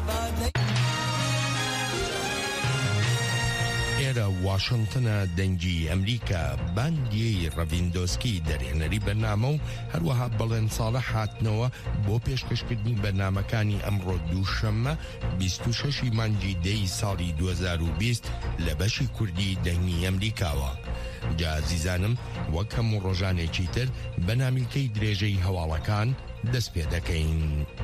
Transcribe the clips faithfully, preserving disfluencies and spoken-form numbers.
ئێرە واشنگتنە دەنگی ئەمریکا باندیەی ڕەڤیندۆسکی دەرهێنەری بەرنامە و هەروەها بەڵێن ساڵە هاتنەوە بۆ پێشکەشکردنی بەرنامەکانی ئەمڕۆ دووشەممە بیست و شەشی مانگی دەی ساڵی دوو هەزار و بیست لە بەشی کوردی دەنگی ئەمریکاوە. جا عزیزانم وەک هەموو ڕۆژانێکی تر بەنامیلکەی درێژەی هەواڵەکان دەست پێ دەکەین.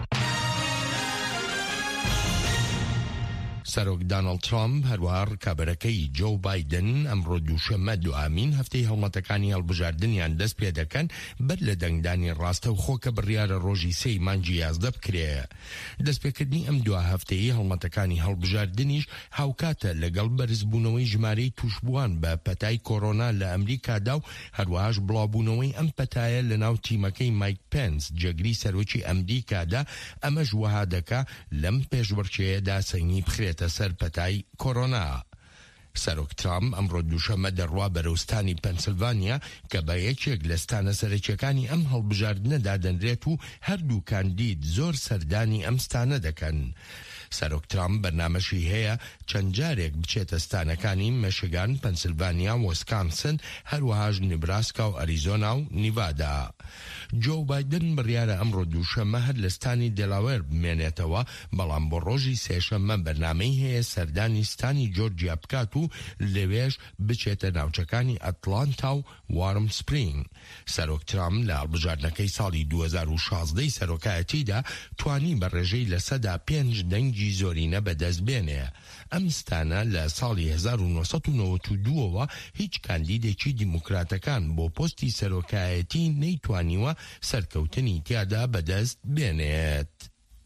سەرۆک دانەڵد ترامپ هەروەها ڕکابەرەکەی جۆ بایدن ئەمڕۆ دووشەممە دوامین هەفتەی هەڵمەتەکانی هەڵبژاردنیان دەست پێ دەکەن بەر لە دەنگدانی ڕاستە و خۆکە بڕیارە ڕۆژی سەی مانگی یازدە بکرێ. دەستپێکردنی ئەم دوا هەفتەیە هەڵمەتەکانی هەڵبژاردنیش هاوکاتە لەگەڵ بەرزبوونەوەی ژمارەی توشبووان بە پەتای کۆڕۆنا لە ئەمریکادا و هەروەهاش بڵاوبوونەوەی ئەم پەتایە لە ناو تیمەکەی مایک پێنس جێگری سەرۆکی ئەمریکادا ئەمەش وەها دەکا لەم پێشبڕکێیەدا سەنگی بخرێتە سەر پەتای کۆڕۆنا. سەرۆک ترامپ ئەمڕۆ دووشەممە دەڕوا بەرەوستانی پەنسیلڤانیا کە بە یەکێک لە ستانە سەرەکیەکانی ئەم هەڵبژاردنەدا دەنرێت و هەردوو کاندید زۆر سەردانی ئەم ستانە دەکەن. سەرۆک ترامپ بەرنامەشی هەیە چەند جارێک بچێتە ستانەکانی مەشیگان، پەنسیلڤانیا، ویسکانسن، هەروەهاش نیبراسکا و ئەریزۆنا و نیڤادا. جۆ بایدن بڕیارە ئەمڕۆ دووشەممە هەر لە ستانی دێلاوێر بمێنێتەوە، بەڵام بۆ ڕۆژی سێشەممە بەرنامەی هەیە سەردانی ستانی جۆرجیا بکات و لەوێش بچێتە ناوچەکانی ئەتلانتا و وارم سپرینگ. سەرۆک ترامپ لە هەڵبژاردنەکەی ساڵی دوو هەزار و شازدەی سەرۆکایەتیدا توانی بە ڕێژەی لە سەدا پێنج دەنگی زۆرینە بەدەست بێنێ. ئەم ستانە لە ساڵی هەزار و نۆسەد و نۆوەت و دووەوە هیچ کاندیدێکی دیموکراتەکان بۆ پۆستی سەرۆکایەتی نەیتوانیوە سەرکەوتنی تیادا بەدەست بێنێت.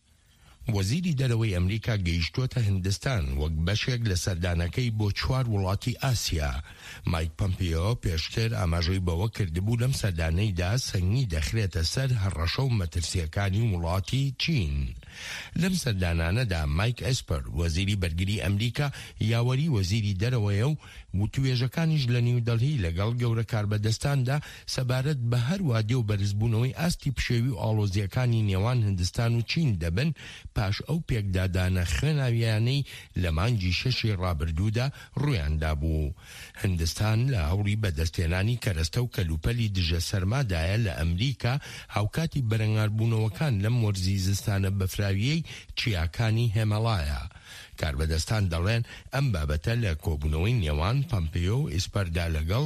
وەزیری دەرەوەی ئەمریکا گەیشتووەتە هیندستان وەک بەشێک لە سەردانەکەی بۆ چوار وڵاتی ئاسیا. مایک پۆمپیۆ پێشتر ئاماژەی بەوە کردبوو لەم سەردانەیدا سەنگی دەخرێتە سەر هەڕەشە و مەترسیەکانی وڵاتی چین. لەم سەردانانەدا مایک ئەسپەر وەزیری بەرگری ئەمریکا یاوەری وەزیری دەرەوەیە و وتوێژەکانیش لە نیودەلهی لەگەڵ گەورە کاربەدەستاندا سەبارەت بە هەر وادێ و بەرزبوونەوەی ئاستی پشێوی و ئاڵۆزیەکانی نێوان هیندستان و چین دەبن پاش ئەو پێکدادانە خوێناویانەی لە مانگی شەشی ڕابردوودا ڕوویاندا بوو. هیندستان لە هەوڵی بەدەستێنانی کەرەستە و کەلوپەلی دژە سەرمادایە لە ئەمریکا هاوکاتی بەرەنگاربوونەوەکان لەم وەرزی زستانە بەفراویەی چیاکانی هێمەڵایە. کاربەدەستان دەڵێن ئەم بابەتە لە کۆبوونەوەی نێوان پۆمپیۆ و ئیسپەردا لەگەڵ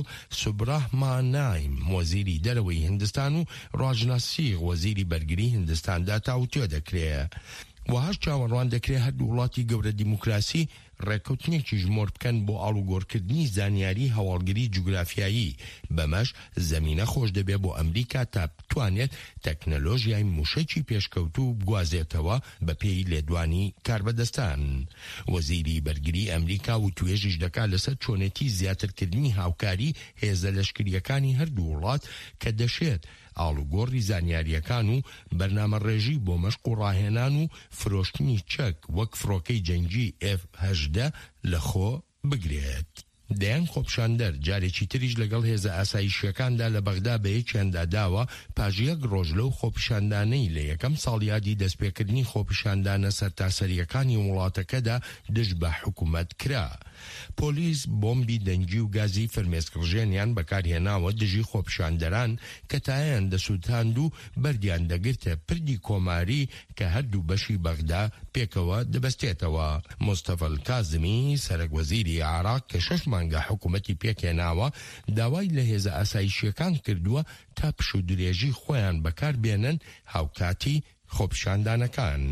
سوبرەهمانایم وەزیری دەرەوەی هیندستان و ڕاجنات سینغ وەزیری بەرگری هیندستاندا تاوتوێ دەکرێت. وهاش چاوەڕوان دەکرێت هەردوو وڵاتی گەورە دیموکراسی ڕێکەوتنێکی ژمۆر بکەن بۆ ئاڵوگۆڕکردنی زانیاری هەواڵگری جوگرافیایی. بەمەش زەمینە خۆش دەبێت بۆ ئەمریکا تا بتوانێت تەکنەلۆژیای موشەکی پێشکەوتوو بگوازێتەوە بە پێی لێدوانی کاربەدەستان. وەزیری بەرگری ئەمریکا و توێژیش دەکات لەسەر چۆنێتی زیاترکردنی هاوکاری هێزە لەشکریەکانی هەردوو وڵات کە دەشێت ئاڵوگۆڕی زانیاریەکان و بەرنامە ڕێژی بۆ مەشق و ڕاهێنان و فرۆشتنی چەک وەک فڕۆکەی جەنگی ئێف هەژدە لەخۆ بگرێت. دەیان خۆپیشاندەر جارێکی تریش لەگەڵ هێزە ئاسایشیەکاندا لە بەغدا بە یەکیاندا داوە پاش یەک ڕۆژ لەو خۆپیشاندانەی لە یەکەم ساڵیادی دەستپێکردنی خۆپیشاندانە سەرتاسەریەکانی وڵاتەکەدا دژ بە حکوومەت کرا. پۆلیس بۆمبی دەنگی و گازی فرمێسکڕژێنیان بەکارهێناوە دژی خۆپیشاندەران کە تایان دەسووتاند و بەردیان دەگرتە پردی کۆماری کە هەردوو بەشی بەغدا پێکەوە دەبەستێتەوە. مۆستەفا کازمی سەرۆکوەزیری عێراق کە شەش مانگە حکوومەتی پێکهێناوە داوای لە هێزە ئاسایشیەکان کردووە تا پش و درێژی خۆیان بەکاربێنن هاوکاتی خۆپیشاندانەکان.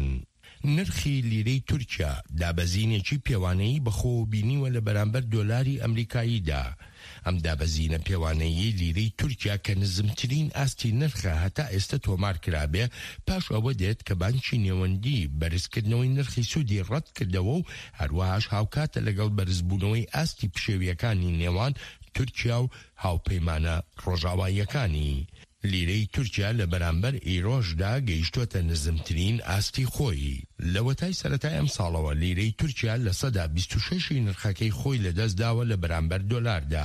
نرخی لیرەی تورکیا دابەزینێکی پێوانەیی بەخۆ بینیوە لە بەرامبەر دۆلاری ئەمریکاییدا. ئەم دابەزینە پێوانەیی لیرەی تورکیا کە نزمترین ئاستی نرخە هەتا ئێستا تۆمار کرابێ پاش ئەوە دێت کە بانکی نێوەندی بەرزکردنەوەی نرخی سوودی ڕەت کردەوە و هەروەهاش هاوکاتە لەگەڵ بەرزبوونەوەی ئاستی پشێویەکانی نێوان تورکیا و هاوپەیمانە ڕۆژاواییەکانی. لیرەی تورکیا لە بەرامبەر ئیرۆژدا گەیشتوتە نزمترین ئاستی خۆی. لە وەتای سەرەتای ئەم ساڵەوە لیرەی تورکیا لە سەدا بیست و شەشی نرخەکەی خۆی لەدەستداوە لە بەرامبەر دۆلاردا.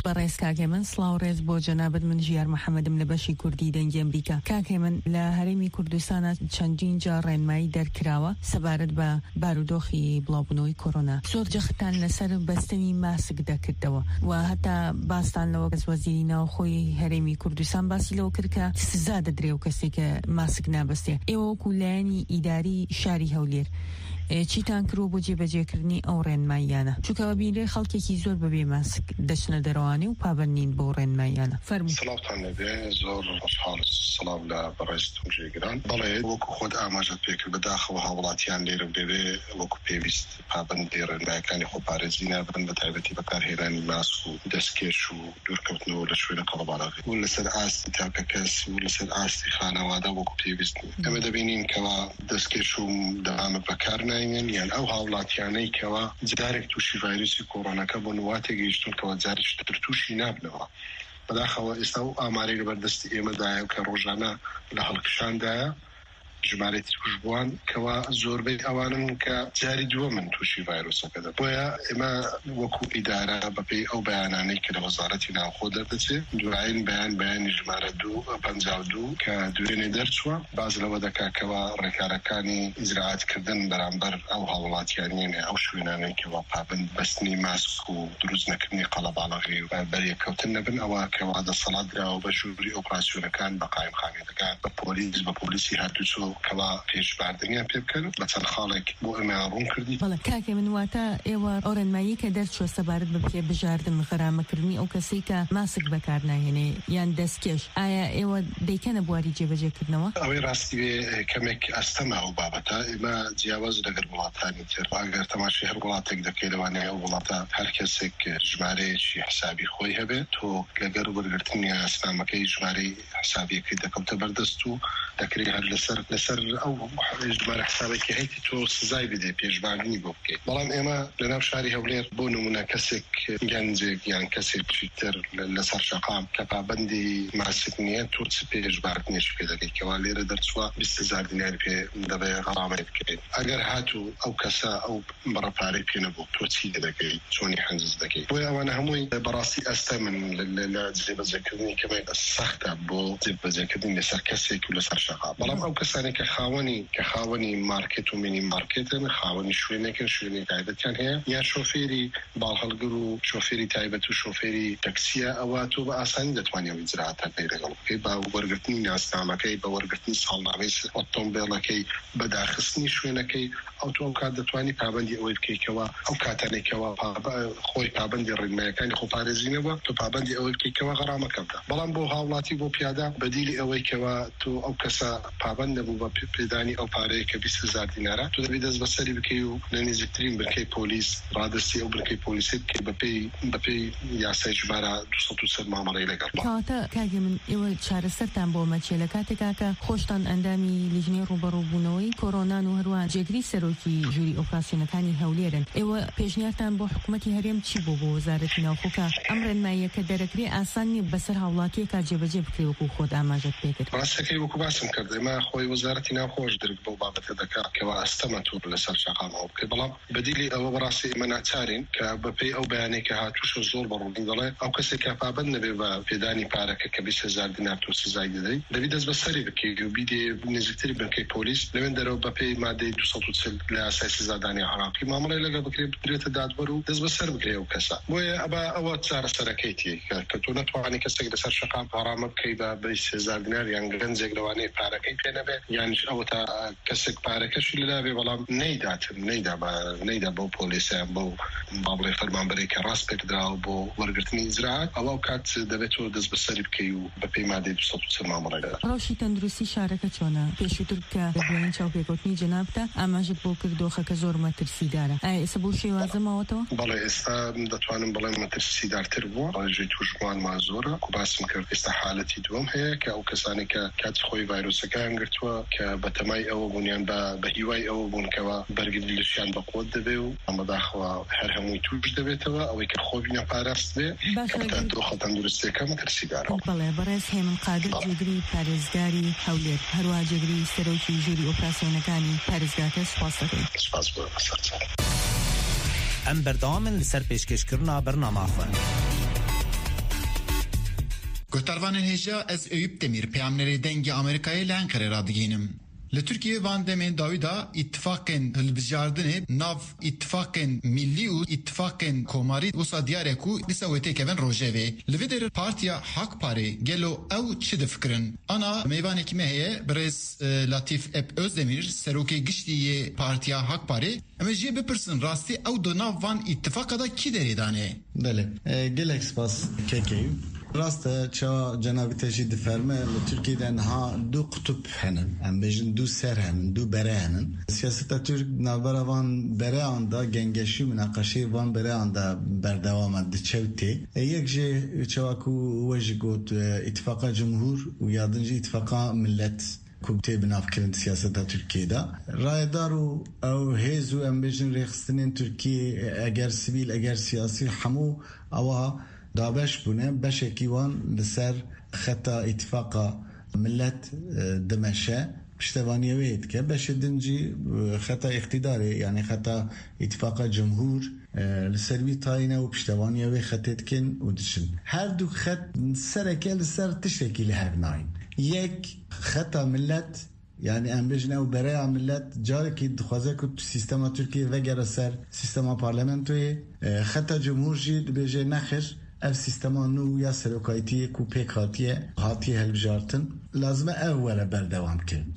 بەڕێز کاکێ من سڵاو ڕێز بۆ جەنابەت من ژیار محەممەدم لە بەشی کوردی دەنگی ئەمریکا. کاکێ من لە هەرێمی کوردستانە چەندین جا ڕێنمایی دەرکراوە سەبارەت بە بارودۆخی بڵاوبوونەوەی کۆرۆنا. زۆر جەختان لەسەر بەستنی ماسک دەکردەوە و هەتا باستان لەوە کەس وەزیری ناوخۆی هەرێمی کوردستان باسی لەوە کرد کە سزا دەدرێ و کەسێک کە ماسک نابەستێ. ئێوە وەکو لایەنی ئیداری شاری هەولێر چیتان کرۆ بۆ جێبەجێکردنی ئەو ڕێنماییانە؟ چونکەوە بینرێ خەڵکێکی زۆر بەبێ ماسک دەچنە دەڕەوانی و پابەرنین بۆ ڕێنماییانە. فەرموو. سڵاوتان لەبێ، زۆر خۆشحاڵ سڵاو لە بەڕێستم جێگران. بەڵێ وەکو خۆت ئاماژەت پێکرد بەداخەوە هاوڵاتیان لێرە بێ وەکو پێویست پابەندی ڕێنماییەکانی خۆپارێزی نابن بە تایبەتی بەکارهێنانی ماسک و دەستکێش و دوورکەوتنەوە لە شوێنە قەڵەباڵغی و لەسەر ئاستی تاکە کەس و لەسەر ئاستی خانەوادە وەکو پێویست. ئەمە دەبینین کەوا دەستکێش و دەوامە بەکار یان ئەو هاوڵاتیانەی کەوا جارێک تووشی ڤایرۆسی کۆڕۆناکە بۆ نواتێک گەیشتون کەوا جارێکتر تووشی نابنەوە. بەداخەوە ئێستا و ئامارەی لەبەردەستی ئێمەدایە کە ڕۆژانە لە هەڵکشاندایە ژمارەی توشبووان کەوا زۆربەی ئەوانن کە جاری دووە من تووشی ڤایرۆسەکە دە. بۆیە ئێمە وەکو ئیدارە بەپێی ئەو بەیانانەی کە لە وەزارەتی ناوخۆ دەردەچێت دوایین بەیان بەیانی ژمارە دوو پەنجاو دوو کە دوێنێ دەرچووە باز لەوە دەکاکەوە ڕێکارەکانی ئیجراعاتکردن بەرامبەر ئەو هاوڵاتیانیانێ ئەو شوێنانەی کەوا پابند بەستنی ماسک و دروست نەکردنی قەڵەباڵغی و بەریەکەوتن نەبن ئەوە کەوا دەسەڵات دراوە بە ژووری ئۆپراسیۆنەکان بە قایمخانێتەکان بە پۆلیس بە پۆلیسی هەردووچۆ کەوا پێشباردنیان پێ بکەن بە چەند خاڵێک بۆ ئەمە ڕوون کردی. بەڵێ کاکێ من واتە ئێوە ئەو ڕێنمایی کە دەرچووە سەبارەت بە پێ بژاردن غەرامەکردنی ئەو کەسەی کە ماسک بەکار ناهێنێ یان دەستکێش، ئایا ئێوە دەیکەنە بواری جێبەجێکردنەوە؟ ئەوەی ڕاستی وێ کەمێک ئەستەما ئەو بابەتە ئێمە جیاواز لەگەر وڵاتانی تر ئەگەر تەماشای هەر وڵاتێک دەکەی لەوانەیە ئەو وڵاتە هەر کەسێک ژمارەیەکی حسابی خۆی هەبێت تۆ لەگەر وەرگرتنی ئەسنامەکەی ژمارەی حسابیەکەی دەکەوتە بەردەست و دەکرێت هەر لەسەر لەسەر ئەو ژمارە حسابێکی هەیتی تۆ سزای بدێ پێشباردننی بۆ بکەیت. بەڵام ئێمە لەناو شاری هەولێر بۆ نمونە کەسێک گەنجێک یان کەسێکی تر لەسەر شەقام کە پابەندی ماسک نییە تۆ چ پێشباردنێش پێ دەکەیت کەوا لێرە دەرچووە بیست هەزار دیناری پێ دەبێ غەرامەت بکەیت. ئەگەر هاتوو ئەو کەسە ئەو بەڕەپارەی پێ نەبوو تۆ چی دەکەیت؟ چۆنی حەنجز دەکەیت؟ بۆیە ئەوانە هەمووی بەڕاستی ئەستە من لە جێبەجێکردنی کەمێک سەختە بۆ جێبەجێکردن لەسەر کەسێک و لەسەر شەقام. بەڵام ئەو کەسانی کە خاوەنی کە خاوەنی مارکت و مینی مارکتن، خاوەنی شوێنێکن شوێنی تایبەتیان هەیە، یا شۆفێری باڵهەڵگر و شۆفێری تایبەت و شۆفێری تەکسیە، ئەوە تۆ بە ئاسانی دەتوانێت ئەو ئیجراعاتە پێی لەگەڵ بکەیت بە وەرگرتنی ناسنامەکەی، بە وەرگرتنی ساڵنامەی ئۆتۆمبیلەکەی، بەداخستنی شوێنەکەی. ئەو تۆ کات دەتوانی پابەندی ئەوەی بکەیتەوە ئەو کاتانێکەوە خۆی پابەندی ڕێنماییەکانی خۆپارێزینەوە تۆ پابەندی ئەوەی بکەیتەوە غەرامەکەوتە. بەڵام بۆ هاوڵاتی بۆ پیادە بەدیلی ئەوەی کەوە تۆ ئەو کەسە پابەند نەبوو بە پێدانی ئەو پارەیە کە بیست هەزار دینارە تۆ دەبێت دەست بەسەری بکەی و لە نزیکترین بنکەی پۆلیس ڕادستی ئەو بنکەی پۆلیسی بکەی بەپێی بەپێی یاسای ژمارە دووسەد و سەد مامەڵەی لەگەڵ. کەواتە کاگێ من ئێوە چارەسەرتان بۆ مەچێ لە کاتێکا کە خۆشتان ئەندامی لیژنەی ڕوبەڕووبوونەوەی کۆرۆنان و هەروان جێگری سەرۆکی ژووری ئۆپراسیۆنەکانی هەولێرن. ئێوە پێشنیارتان بۆ حکوومەتی هەرێم چی بوو بۆ وەزارەتی ناوخۆکە ئەم ڕێنماییە کە دەرەکرێ ئاسان نیە بەسەر هاوڵاتیەکە جێبەجێ بکرێ وەکو خۆت ئاماژەت پێکرد؟ ڕاستەکەی وەکو باسم کرد ئێمە خۆی وەزارەتی ناوخۆش درک بۆ بابەتە دەکات کەوا ئەستەمە توور لەسەر شەقامەوە بکەیت. بەڵام بەدیلی ئەوە بەڕاستی ئێمە ناچارین کە بەپێی ئەو بەیانەی کە هاتووشە زۆر بەڕوونی دەڵێ ئەو کەسێک کە پابەند نەبێ بە پێدانی پارەکە کە بیست هەزار دینار تۆ سزای دەدەیت دەبێت دەست بەسەری بکەیت و بیدێ نزیکتری بنکەی پۆلیس لەوێن دەرەوە بەپێی مادەی دووسەد و چل لە یاسای سزادانی عراقی مامەڵەی لەگەڵ بکرێت بدرێتە دادوەر و دەست بەسەر بکرێت ئەو کەسە. بۆیە ئەبا ئەوە چارەسەرەکەیتی کە تۆ نەتوانانی کەسێک لەسەر شەقام غەرامە بکەیت بە بیست هەزار دینار یان گەنجێک لەوانەیە پارەکەی پێ نەبێت یانش ئەوە تا کەسێک پارەکەشی لەدابێ بەڵام نەیداتن نەیدا نەیدا بۆ پۆلیسیان بۆ بابڵێ فەرمانبەرێک کە ڕاست پێکراوە بۆ وەرگرتنی ئیجراعات ئەوە کات دەبێت تۆ دەست بەسەری بکەی و بەپێی مادەی دووسەد و چل مامەڵەی لەدات. ڕەوشی تەندروستی شارەکە چۆنە؟ پێشووتر کە دوایین چاوپێکەوتنی جەنابتە ئاماژت بۆ کرد دۆخەکە زۆر مەترسیدارە. ئایا ئێستا بۆ شێوازە ماوەتەوە؟ بەڵێ ئێستا دەتوانم بڵێم مەترسیدارتر بووە. ڕێژەی تووشبووانمان زۆرە و باسم کرد ئێستا حالەتی دووەم هەیە کە ئەو کەسانی کە کاتی خۆی ڤایرۆسەکان گرتووە کە بەتەمای ئەوە بوونیان بە هیوای ئەوە بوونکەوە بەرگری لەشیان بەقۆت دەبێ و ئەمەداخەوە هەر هەمووی توش دەبێتەوە ئەوەی کە خۆ بینە پاراست بێ دۆخە تەندروستیەکە مەترسیدارە. بەڵێ بەڕێز هێمن قادر جێگری پارێزگاری هەولێر هەروە جێگری سەرۆکی ژووری ئۆپراسیۆنەکانی پارێزگاکە سوپاس دەکەین. سوپاس بۆ بەسەرچاو. ئەم بەردەوامن لەسەر پێشکەشکردنا بەرنامە خوێن. گوتاروان هجا از ایوب دمیر پیامنری دنگ آمریکایی لانکره را دیگینم. لترکیه وان دمین داویدا اتفاقن هلبجاردن ناف اتفاقن ملی و اتفاقن کوماری وسا دیارکو لسویته کبن روجوی لویدر پارتیا حق پاری گلو او چه دفکرن انا میوانی که مهیه برز لطیف اب özdemir سروکی گشتی پارتیا حق پاری اما جیه بپرسن راستی او دو ناف وان اتفاق دا کی داری دانه؟ بله گلک سپاس که راسته چا جنابی تجید فرمه ترکیه دنها دو قطب هنن ام بیجن دو سر هنن دو بره هنن سیاست ترک نابرا وان بره آندا گنگشی مناقشه وان بره آندا بردوام ده چوتی یک جه چواکو وجه گوت اتفاق جمهور و یادنجی اتفاق ملت کوبته بنافکرین سیاست ترکیه دا رایدارو او هیزو ام بیجن ریخستنین ترکیه اگر سیویل اگر سیاسی همو اوها دابش بونه بشکی وان لسر خطا اتفاق ملت دمشه پشتوانیه وید که بشه دنجی خطا اقتداره یعنی خطا اتفاق جمهور لسروی تاینه و پشتوانیه وی خطت کن و دشن هر دو خط سرکه لسر تشکی لهر ناین یک خطا ملت یعنی ام بجنه و برای ملت جاری که دخوازه که سیستم ترکیه وگره سر سیستم پارلمنتوی خطا جمهور جید بجه نخش اف سیستمانو یا سروکایتی کو پیک هاتیه هاتی هلبجارتن لازمه اوله بردوام کن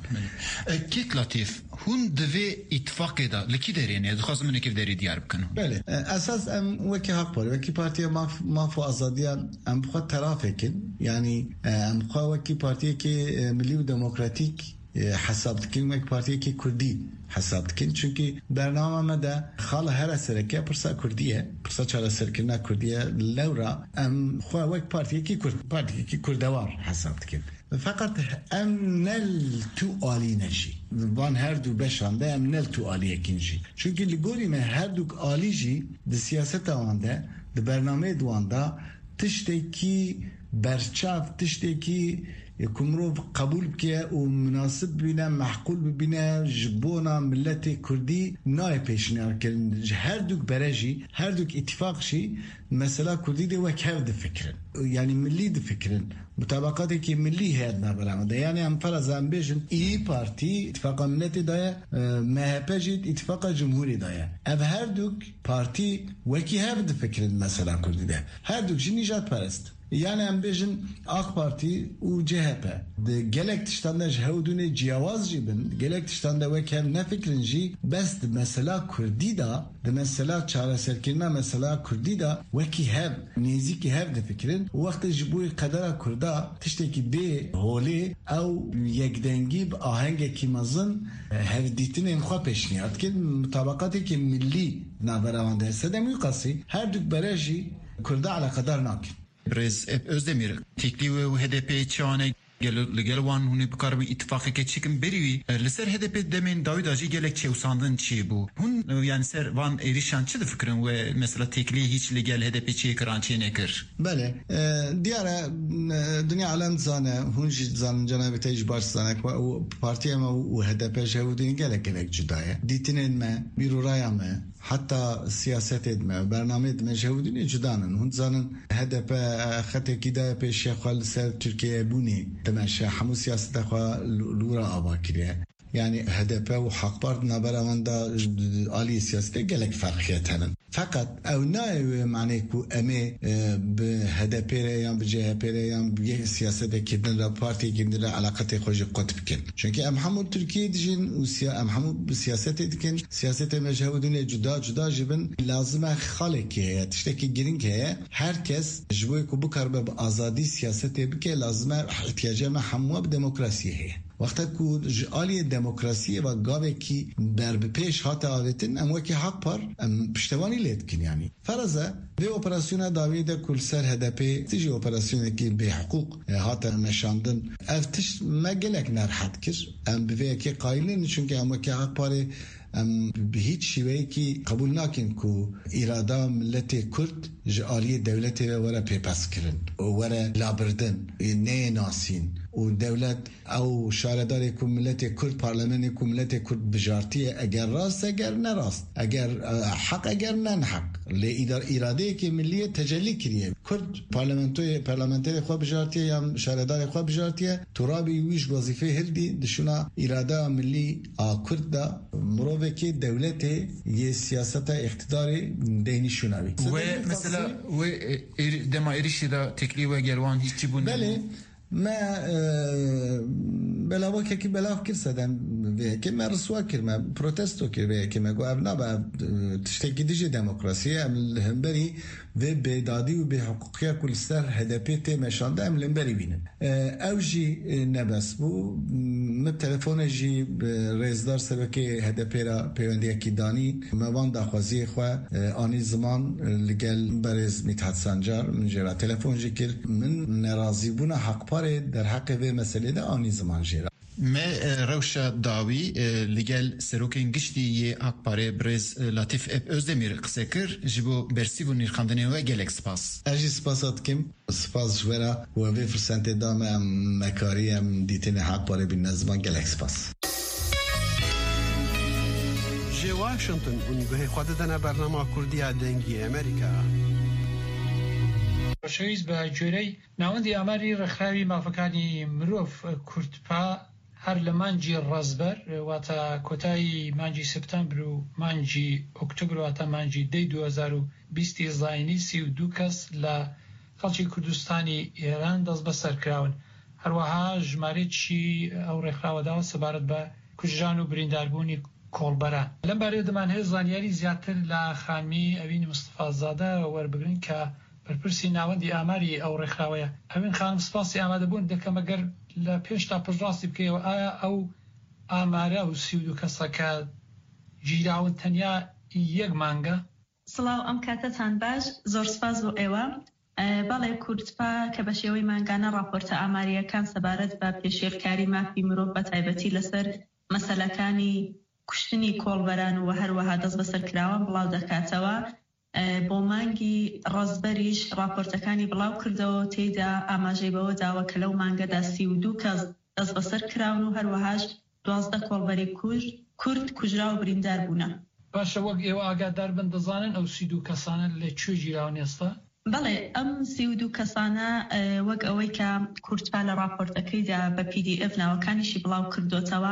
کیک لطیف هون دوی اتفاق دا لکی دارینه دخواست منه که داری دیار بکنو بله اساس ام وکی حق پاره وکی پارتی مافو آزادیان ام بخواد طرافه کن یعنی ام بخواد وکی پارتی که ملی و دموکراتیک حساب دکن وکی پارتی که کردی حساب دکن چونکه برنامه مده خاله هر سرکه پرسا کردیه پرسا چاره سرکرنا کردیه لورا ام خواه وک پارتی که کرد پارتی که کردوار حساب دکن فقط ام نل تو آلی نشی وان هر دو بشانده ام نل تو آلی اکنجی چونکه لگوری من هر دو آلی جی ده سیاست وانده ده برنامه دوانده تشتی کی برچاف تشتی کی یکمرو قبول بکه و مناسب بینه معقول ببینه جبونا ملت کردی نای پیشنهار کردن هر دوک برجی هر دوک اتفاق شی مثلا کردی ده وک هفت فکرن یعنی ملی ده فکرن مطابقاتی که ملی هید نبرامده یعنی هم فرض هم بیشن ای پارتی اتفاق ملتی دایه مهپه جید اتفاق جمهوری دایه او هر دوک پارتی وکی هفت فکرن مثلا کردی ده هر دوک جی نجات پرست یعنی هم بیشن آق پارتی و جهپه ده گلک تشتانده جهودون جیاواز جی بند گلک تشتانده وکر نفکرن جی بس ده مثلا کردی دا ده مثلا چاره سرکرنا مثلا کردی دا وکی هف نیزی که هف ده فکرن وقت جبوی قدر کردا تشتی که بی هولی او یک دنگی با آهنگ که مزن هف دیتن انخواه پیشنیاد که مطابقاتی که ملی نابرامنده سدمی قصی هر دوک برشی کرده علا قدر ناکن برز özdemir tekli ve H D P çağına gel wan huni bikar bir ittifakı ke çıkın beri liser H D P demin Davidacı gelek çevsandın çi bu hun yani ser van erişan çi de fikrin ve mesela tekli hiç legal H D P çi kıran çi ne kır bale diyara dünya alam zane hun zan cenab-ı tecbar zane partiye ma u H D P jevudin gelek gelek cüdaya ditinin me bir uraya me hatta siyaset etme, bername etme jevudini cüdanın. Hund zanın H D P xete kidaya peşe xal ser Türkiye buni temeşe hamu siyasete xal lura avakiriye. Yani H D P ve Hak Parti naberamanda ali siyasete gelek farkiyet henin. Fakat ev naevi mani ku eme be H D P'ye yan be C H P'ye yan bir siyasete kedin ra parti kedin ra alakati xoji qutb kin. Çünkü em hamu Türkiye dijin u siya em hamu siyaset edikin siyasete mecahudun cuda cuda jibin lazım xalek ya tişteki girin ki herkes jboy ku bu karbe azadi siyasete bike lazım ihtiyacı me hamu be demokrasiye. وقتی که آلی دموکراسی و گاوی که بر پیش هات آویتن اما که حق پر پشتوانی لید کن یعنی فرضه به اپراسیون داوید کل سر هدپی تیجی اپراسیونی که به حقوق هات نشاندن افتش مگلک نرحت کر ام به که قایلین چون که اما که حق پر ام به هیچ شیوهیکی قبول ناکن که اراده ملت کرد جعالی دولت وره پیپس کرن وره لابردن نه ناسین و دولت او شارداری که ملت کرد پارلمانی که ملت کرد بجارتیه اگر راست اگر نراست اگر حق اگر نن حق لی اراده که ملی تجلی کریه کرد پارلمانتوی پارلمانتری خواه بجارتیه یا شارداری خواه بجارتیه ترابی ویش وظیفه هردی دشونا اراده ملی کرد دا مروه که دولت یه سیاست اقتداری دینی شنوی و مثلا و دما ایریشی دا تکلی و گروان هیچی بون بله ما بلا وقت که بلا فکر سدم که ما رسوا کردم پروتستو کردم که ما گویم نه با تشتکی دیجی دموکراسی ام همبری و به دادی و به حقوقی کل سر هدفیت مشانده ام لنبری بینن او جی نبس بو مب تلفون جی رزدار سبک هدفی را پیوندی اکی دانی موان داخوازی خواه آنی زمان لگل برز میتحت سنجار من جرا تلفون جی کرد من نرازی بونا حق پاره در حق و مسئله ده آنی زمان جرا ما روشا داوی لگل سروکین گشتی یه حق پاره برز لطیف اب ازدمیر قصه کر جبو برسی و نیرخاندنه و گلک سپاس اجی سپاسات کم سپاس جورا و وی فرسنت دام ام مکاری ام دیتین حق پاره بین نزمان گلک سپاس جی واشنطن اونگوه خود دنه برنامه کردی دنگی امریکا شویز به جوری نواندی امری رخراوی مافکانی مروف کردپا هر لمانجی رزبر و تا کتای مانجی سپتامبر و مانجی اکتبر و تا مانجی دی دو هزار و بیست زاینی سی و دو کس ل خلچی کردستانی ایران دست بسر کراون هر وها جماره چی او رخراو دا سبارت با کجران و برینداربونی کولبرا لم باره دمان هز زانیاری زیادتر لخامی اوین مصطفى زاده ور بگرین که پرپرسی ناوەندی ئاماری ئەو ڕێکخراوەیە ئەوین خانم سپاسی ئامادەبوون دەکەم ئەگەر لە پێش تا پشڕاستی بکەیەوە ئایا ئەو ئامارە و سی و دوو کەسەکە گیراون تەنیا یەک مانگە؟ سڵاو ئەم کاتەتان باش زۆر سپاس بۆ ئێوە بەڵێ کورتپا کە بە شێوەی مانگانە راپۆرتە ئاماریەکان سەبارەت بە پێشێلکاری مافی مرۆڤ بە تایبەتی لەسەر مەسەلەکانی کوشتنی کۆڵبەران و هەروەها دەست بەسەرکراوە بڵاو دەکاتەوە بۆ مانگی ڕازبەریش راپۆرتەکانی بڵاو کردەوە تێیدا ئاماژەی بەوە داوە کە لەو مانگەدا سی و دوو کەس دەست بەسەر کراون و هەروەهاش دوازدە کۆڵبەری کورد کوژرا و بریندار بوونە. باشە وەک ئێوە ئاگادار بن دەزانن ئەو سی و دوو کەسانە لەکوێ گیراون ئێستا؟ بەڵێ ئەم سی و دوو کەسانە وەک ئەوەی کە کورتپا لە راپۆرتەکەیدا بە پی دی ئەف ناوەکانیشی بڵاو کردوتەوە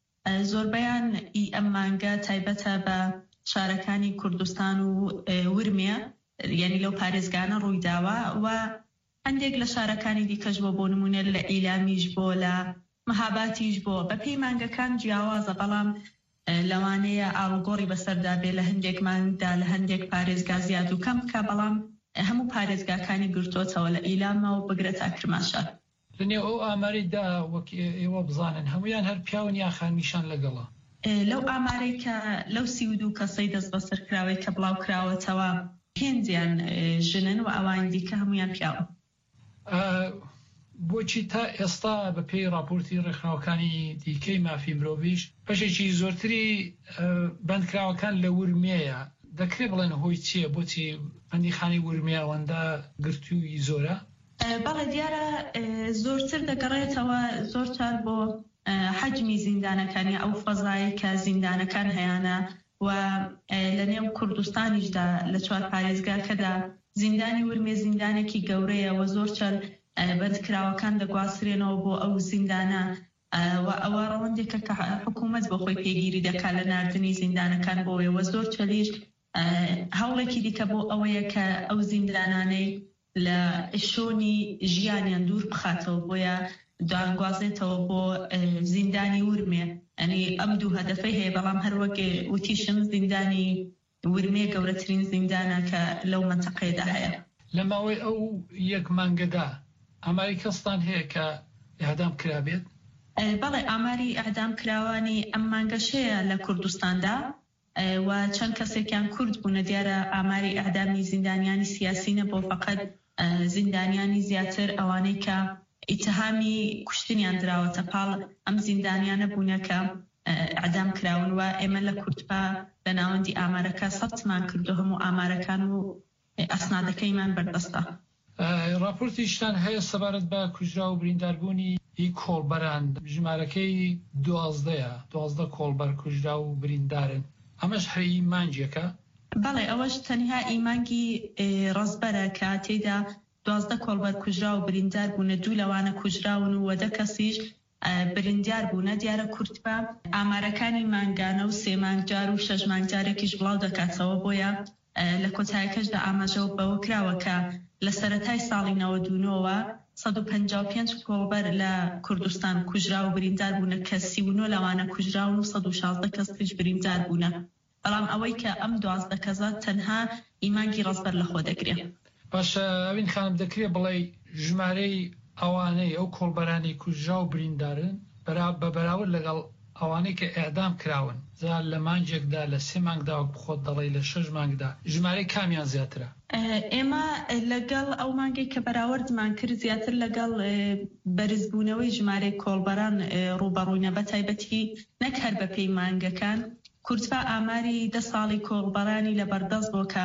زۆربەیان ئی ئەم مانگە تایبەتە بە شارەکانی کوردستان و ورمێ یعنی لەو پارێزگانە ڕوویداوە و هەندێک لە شارەکانی دیکەش بۆ بۆ نمونە لە ئیلامیش بۆ لە مەهاباتیش بۆ بە پێی مانگەکان جیاوازە بەڵام لەوانەیە ئاڵوگۆڕی بەسەردا بێ لە هەندێک مانگدا لە هەندێک پارێزگا زیاد و کەم بکە بەڵام هەموو پارێزگاکانی گرتوتەوە لە ئیلامەوە بگرە تا کرماشار لەنێو ئەو ئامارەیدا وەک ئێوە بزانن هەمویان هەر پیاون یا خانمیشان لەگەڵە لەو ئامارەی کە لەو سی و دوو کەسەی دەست بەسەرکراوەی کە بڵاو کراوەتەوە پێنجیان ژنن و ئەوان دیکە هەمویان پیاوە. بۆچی تا ئێستا بە پێی راپۆرتی ڕێکخراوەکانی دیکەی مافی مرۆڤیش بەشێکی زۆرتری بەندکراوەکان لە ورمێیە دەکرێت بڵێن هۆی چییە بۆچی بەندیخانی ورمێ ئەوەندە گرتووی زۆرە؟ بەڵێ دیارە زۆرتر دەگەڕێتەوە زۆر چار بۆ حجمی زیندانەکانی ئەو فەزایی کە زیندانەکان هەیەە و لە نێو کوردستانیشدا لە چوار پارێزگاکەدا زیندانی ورمێ زیندانێکی گەورەیە و زۆر چەر بەندکراوەکان دەگواسرێنەوە بۆ ئەو زیندانە و ئەوە ڕەوەندێکە کە حکوومەت بۆ خۆی پێگیری دەکات لە ناردنی زیندانەکان بۆەوە زۆر چەلیش هەوڵێکی دیکە بۆ ئەوەیە کە ئەو زیندانانەی لە شۆنی ژیانیان دوور بخاتەوە بۆیە دانگوازێتەوە بۆ زیندانی ورمێ ئەنی ئەم دوو هەدەفەی هەیە بەڵام هەروەکێ وتیشم زیندانی ورمێ گەورەترین زیندانە کە لەو منتەقەیەدا هەیە. لە ماوەی ئەو یەک مانگەدا ئاماری کەستان هەیە کە ئیعدام کرابێت؟ بەڵێ ئاماری ئیعدام کراوانی ئەم مانگەشەیە لە کوردستاندا و چەند کەسێکیان کورد بوونە دیارە ئاماری ئیعدامی زیندانیانی سیاسینە بۆ فەقەت زیندانیانی زیاتر ئەوانەی کە ئیتهامی کوشتنیان دراوەتە پاڵ ئەم زیندانیانە بوونە کە ئەعدام کراون و ئێمە لە کورتپا لە ناوەندی ئامارەکە سەبتمان کردو هەموو ئامارەکان و ئەسنادەکەیمان بەردەستە. راپۆرتیشتان هەیە سەبارەت بە کوژرا و برینداربوونی ئی کۆڵبەران ژمارەکەی دوازدەیە دوازدە کۆڵبەر کوژرا و بریندارن ئەمەش هەری مانجیەکە؟ بەڵێ ئەوەش تەنها ئیمانگی ڕزبەرە کە تێیدا دوازدە کۆڵبەر کوژرا و بریندار بوونە دوو لەوانە کوژراون و وەدە کەسیش بریندار بوونە. دیارە کورتپا ئامارەکانی مانگانە و سێ مانگجار و شەش مانگجارێکیش بڵاو دەکاتەوە بۆیە لە کۆتایەکەشدا ئاماژەوە بەوە کراوە کە لە سەرەتای ساڵی نەوە دوونەوە سەد و پەنجا و پێنج کۆڵبەر لە کوردستان کوژرا و بریندار بوونە کە سی و نۆ لەوانە کوژراون و سەد و شازدە کەسیش بریندار بوونە. بەڵام ئەوەی کە ئەم دوازدە کەسە تەنها ئیمانگی ڕزبەر لەخۆ دەگرێت. باشە ئەوین خانم دەکرێت بڵێ ژمارەی ئەوانەی ئەو کۆڵبەرانی کوژرا و بریندارن بە بەراورد لەگەڵ ئەوانەی کە ئێعدام کراون زار لە مانجێکدا لە سێ مانگدا و بخۆت دەڵێ لە شەش مانگدا ژمارەی کامیان زیاترە؟ ئێمە لەگەڵ ئەو مانگەی کە بەراوردمان کرد زیاتر لەگەڵ بەرزبوونەوەی ژمارەی کۆڵبەران ڕوبەڕووینە بە تایبەتی نەک هەر بە پێی مانگەکان. کورتپا ئاماری دە ساڵی کۆڵبەرانی لە بەردەست بۆ کە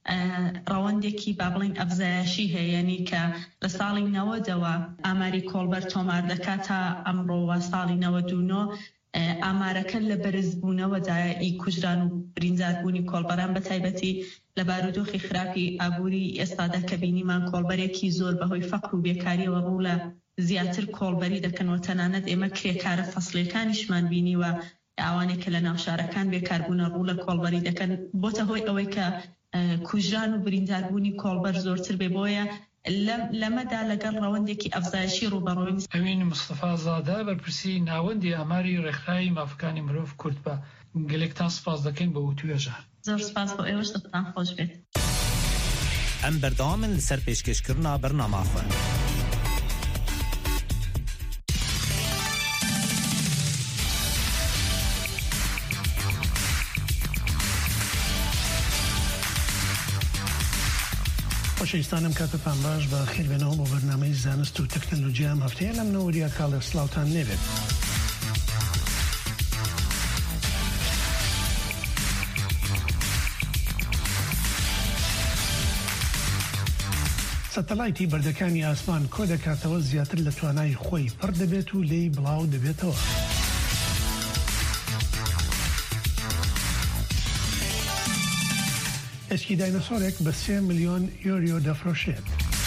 ڕەوەندێکی با بڵین ئەفزایشی هەیەنی کە لە ساڵی نەوەدەوە ئاماری کۆڵبەر تۆمار دەکات تا ئەمڕۆوە ساڵی نەوە دوونۆ ئامارەکە لە بەرزبوونەوەدایە ئی کوژران و برینداربوونی کۆڵبەران بە تایبەتی لە بارودۆخی خراپی ئابووری ئێستادا کە بینیمان کۆڵبەرێکی زۆر بەهۆی فەقر و بێکاریەوە ڕوو لە زیاتر کۆڵبەری دەکەنەوە. تەنانەت ئێمە کرێکارە فەسڵیەکانیشمان بینی و ئەوانێک کە لە ناوشارەکان بێکاربوونە ڕوو لە کۆڵبەری دەکەن بۆتە هۆی ئەوەی کە کوژران و برینداربوونی کۆڵبەر زۆرتر بێ. بۆیە لەمەدا لەگەڵ ڕەوەندێکی ئەفزایشی ڕوبەڕووی. ئەمین مستەفا زادە بەرپرسی ناوەندی ئاماری ڕێکخراوی مافەکانی مرۆڤ کورتپا گەلێکتان سپاس دەکەین بە وتوێژە. زۆر سپاس بۆ ئێوەش دەتان خۆش بێت. ئەم بەردەوامن لەسەر پێشکەشکردنا بەرنامە خۆن. خۆشەویستانم کاتتان باش بە خێربێنەوە بۆ بەرنامەی زانست و تەکنۆلۆژیا ئەم هەفتەیە لەم نەوەریە کاڵێ سلااوتان نێبێت. سەتەلایتی بەردەکانی ئاسمان کۆ دەکاتەوە زیاتر لە توانای خۆی پڕ دەبێت و لێی بڵاو دەبێتەوە. ئەسکی داینەسۆرێک بە سێ ملیۆن یۆریۆ دەفرۆشێت.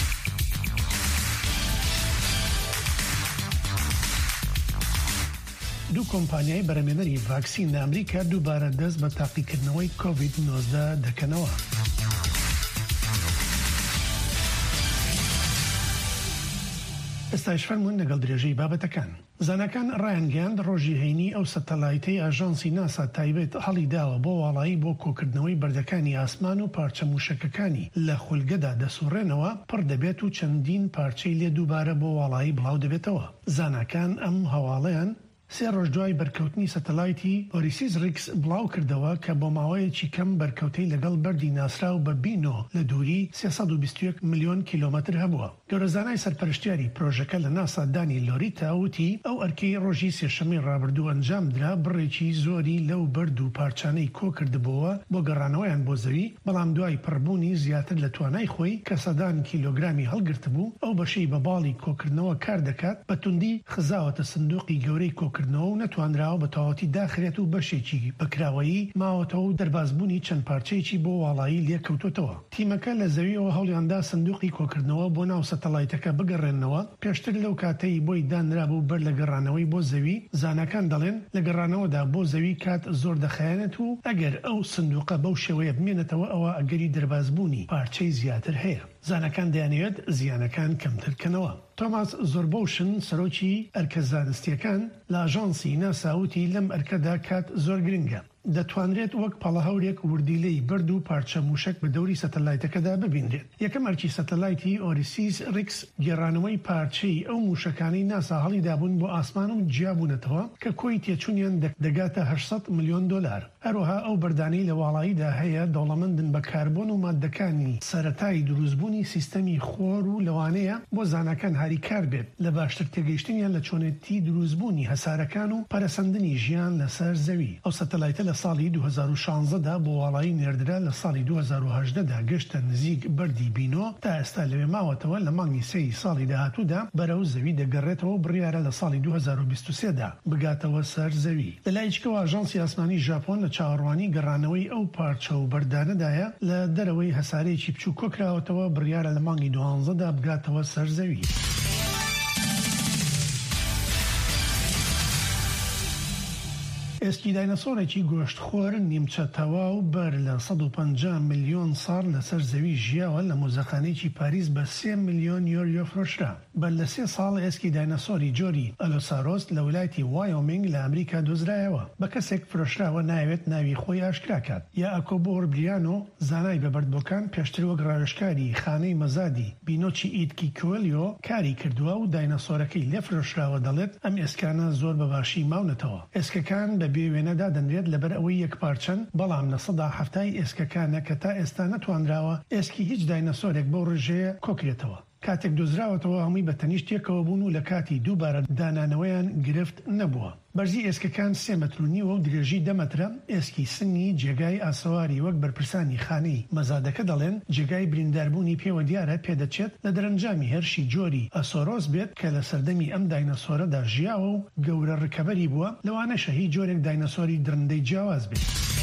دوو کۆمپانیای بەرەمێنەری ڤاکسین لە ئەمریکا دووبارە دەست بە تاقیکردنەوەی کۆڤید نۆزدە دەکەنەوە. ئێستاش فەرمونون لەگەڵ درێژەی بابەتەکان. زانەکان ڕایانگەیاند ڕۆژی هەینی ئەو سەتەلایتەی ئاژانسی ناسا تایبێت هەڵی داوە بۆ واڵایی بۆ کۆکردنەوەی بەردەکانی ئاسمان و پارچە موشەکەکانی لە خولگەدا دەسوڕێنەوە پڕ دەبێت و چەندین پارچەی لێ دووبارە بۆ واڵایی بڵاو دەبێتەوە. زانەکان ئەم هەواڵەیان سێ ڕۆژ دوای بەرکەوتنی سەتەلایتی ئۆریسیس ریکس بڵاو کردەوە کە بۆ ماوەیەکی کەم بەرکەوتەی لەگەڵ بەردی ناسرا و بە بینۆ لە دووری سێسەد و بیست و یەک ملیۆن کیلۆمەتر هەبووە. گەورەزانای سەرپەرشتیاری پرۆژەکە لە ناسا دانی لۆریتا وتی ئەو ئەرکەی ڕۆژی سێشەمەی ڕابردوو ئەنجام درا بڕێکی زۆری لەو بەرد و پارچانەی کۆ کردبووە بۆ گەڕانەوەیان بۆ زەوی، بەڵام دوای پڕبوونی زیاتر لە توانای خۆی کە سەدان کیلۆگرامی هەڵگرت بوو ئەو بەشەی بە باڵی کۆکردنەوە کار دەکات بە توندی خزاوەتە سندوقی گەورەی کۆکردنەوە و نەتوانراوە بە تەواوەتی داخرێت و بەشێکی بەکراوەیی ماوەتەوە و دەربازبوونی چەند پارچەیەکی بۆ واڵایی لێکەوتوتەوە. تیمەکە لە زەویەوە هەوڵیاندا سندوقی کۆکردنەوە بۆ ناو سەتەلایتەکە بگەڕێنەوە. پێشتر لەو کاتەی بۆی دانرابوو بەر لە گەڕانەوەی بۆ زەوی، زانەکان دەڵێن لە گەڕانەوەدا بۆ زەوی کات زۆر دەخایەنێت و ئەگەر ئەو سندوقە بەو شێوەیە بمێنێتەوە ئەوە ئەگەری دەربازبوونی پارچەی زیاتر هەیە. زانەکان دەیانەوێت زیانەکان کەمترکەنەوە. تۆماس زۆربەوشن سەرۆکی ئەرکە زانستیەکان لە ئاژانسی ناساوتی لەم ئەرکەدا کات زۆر گرنگە. دەتوانرێت وەک پەڵەهەورێک وردیلەی برد و پارچە موشک بە دەوری سەتەلایتەکەدا ببینرێت. یەکەم ئەرکی سەتەلایتی ئۆریسیس ریکس گێڕانەوەی پارچەی ئەو موشەکانی ناسا هەڵی دابوون بۆ ئاسمان و جیابوونەتەوە کە کۆی تێچوونیان دەگاتە هەشت سەد ملیۆن دۆلار. هەروەها ئەو بەردانی لە واڵاییدا هەیە دەوڵەمەندن بە کاربۆن و مادەکانی سەرەتایی دروستبوونی سیستەمی خۆر و لەوانەیە بۆ زانەکان هاریکار بێت لە باشتر تێگەیشتنیان لە چۆنێتی دروستبوونی هەسارەکان و پەرەسەندنی ژیان لەسەر زەوی. ئەو سەتەلایتە لە ساڵی دوو هەزار و شانزەدا بۆ واڵایی نێردرا لە ساڵی دوو هەزار و هەژدەدا گەشتە نزیک بەردی بینۆ تا ئێستا لەوێ ماوەتەوە لە مانگی سێی ساڵی داهاتوودا بەرەو زەوی دەگەڕێتەوە و بڕیارە لە ساڵی دوو هەزار و بیست و سێدا بگاتەوە سەر زەوی. لەلایەکەوە ئاژانسی ئاسمانی ژاپۆن لە چاوەڕوانی گەڕانەوەی ئەو پارچە و بەردانەدایە لە دەرەوەی هەسارەیەکی بچوو کۆکراوەتەوە بڕیارە لە مانگی دوانزەدا بگاتەوە سەر زەوی. ئێسکی داینەسۆرێکی گۆشتخۆر نیمچە تەواو بەر لە سەد و پەنجا ملیۆن ساڵ لەسەر زەوی ژیاوە لە مۆزەخانەیەکی پاریس بە سێ ملیۆن یۆرۆ فرۆشرا. بەر لە سێ ساڵ ئێسکی داینەسۆری جۆری ئەلۆسارۆس لە ویلایەتی وایۆمینگ لە ئەمریکا دۆزرایەوە. بە کەسێک فرۆشراوە ناوێت ناوی خۆی ئاشکراکات. یا ئەکۆبۆر بریانۆ زانای بەبەردبووەکان پێشتر وەک ڕاوێژکاری خانەی مەزادی بینۆچی ئیدکی کۆلیۆ کاری کردووە و داینەسۆرەکەی لێ فرۆشراوە دەڵێت ئەم ئێسکانە زۆر بەباشی ماونەتەوە. ئێسکەکان بە بێوێنەدا دەنرێت لەبەر ئەوەی یەک پارچەن، بەڵام لە سەدا هەفتای ئێسکەکانە کە تا ئێستا نەتوانراوە ئێسکی هیچ داینەسۆرێک بەو ڕژەیە کۆکرێتەوە. کاتێک دۆزراوەتەوە هەمووی بە تەنیشت تێکەوە بوون و لە کاتی دووبارە دانانەوەیان گرفت نەبووە. بەرزی ئێسکەکان سێ مەتر و نیوە و درێژی دە مەترە. ئێسکی سنگی جێگای ئاسەواری وەک بەرپرسانی خانەی مەزادەکە دەڵێن جێگای برینداربوونی پێوە دیارە پێدەچێت لە دەرەنجامی هەرشی جۆری ئەسۆرۆس بێت کە لە سەردەمی ئەم داینەسۆرەدا ژیاوە و گەورە ڕکەبەری بووە، لەوانەشە هیچ جۆرێک داینەسۆری درندەی جیاواز بێت.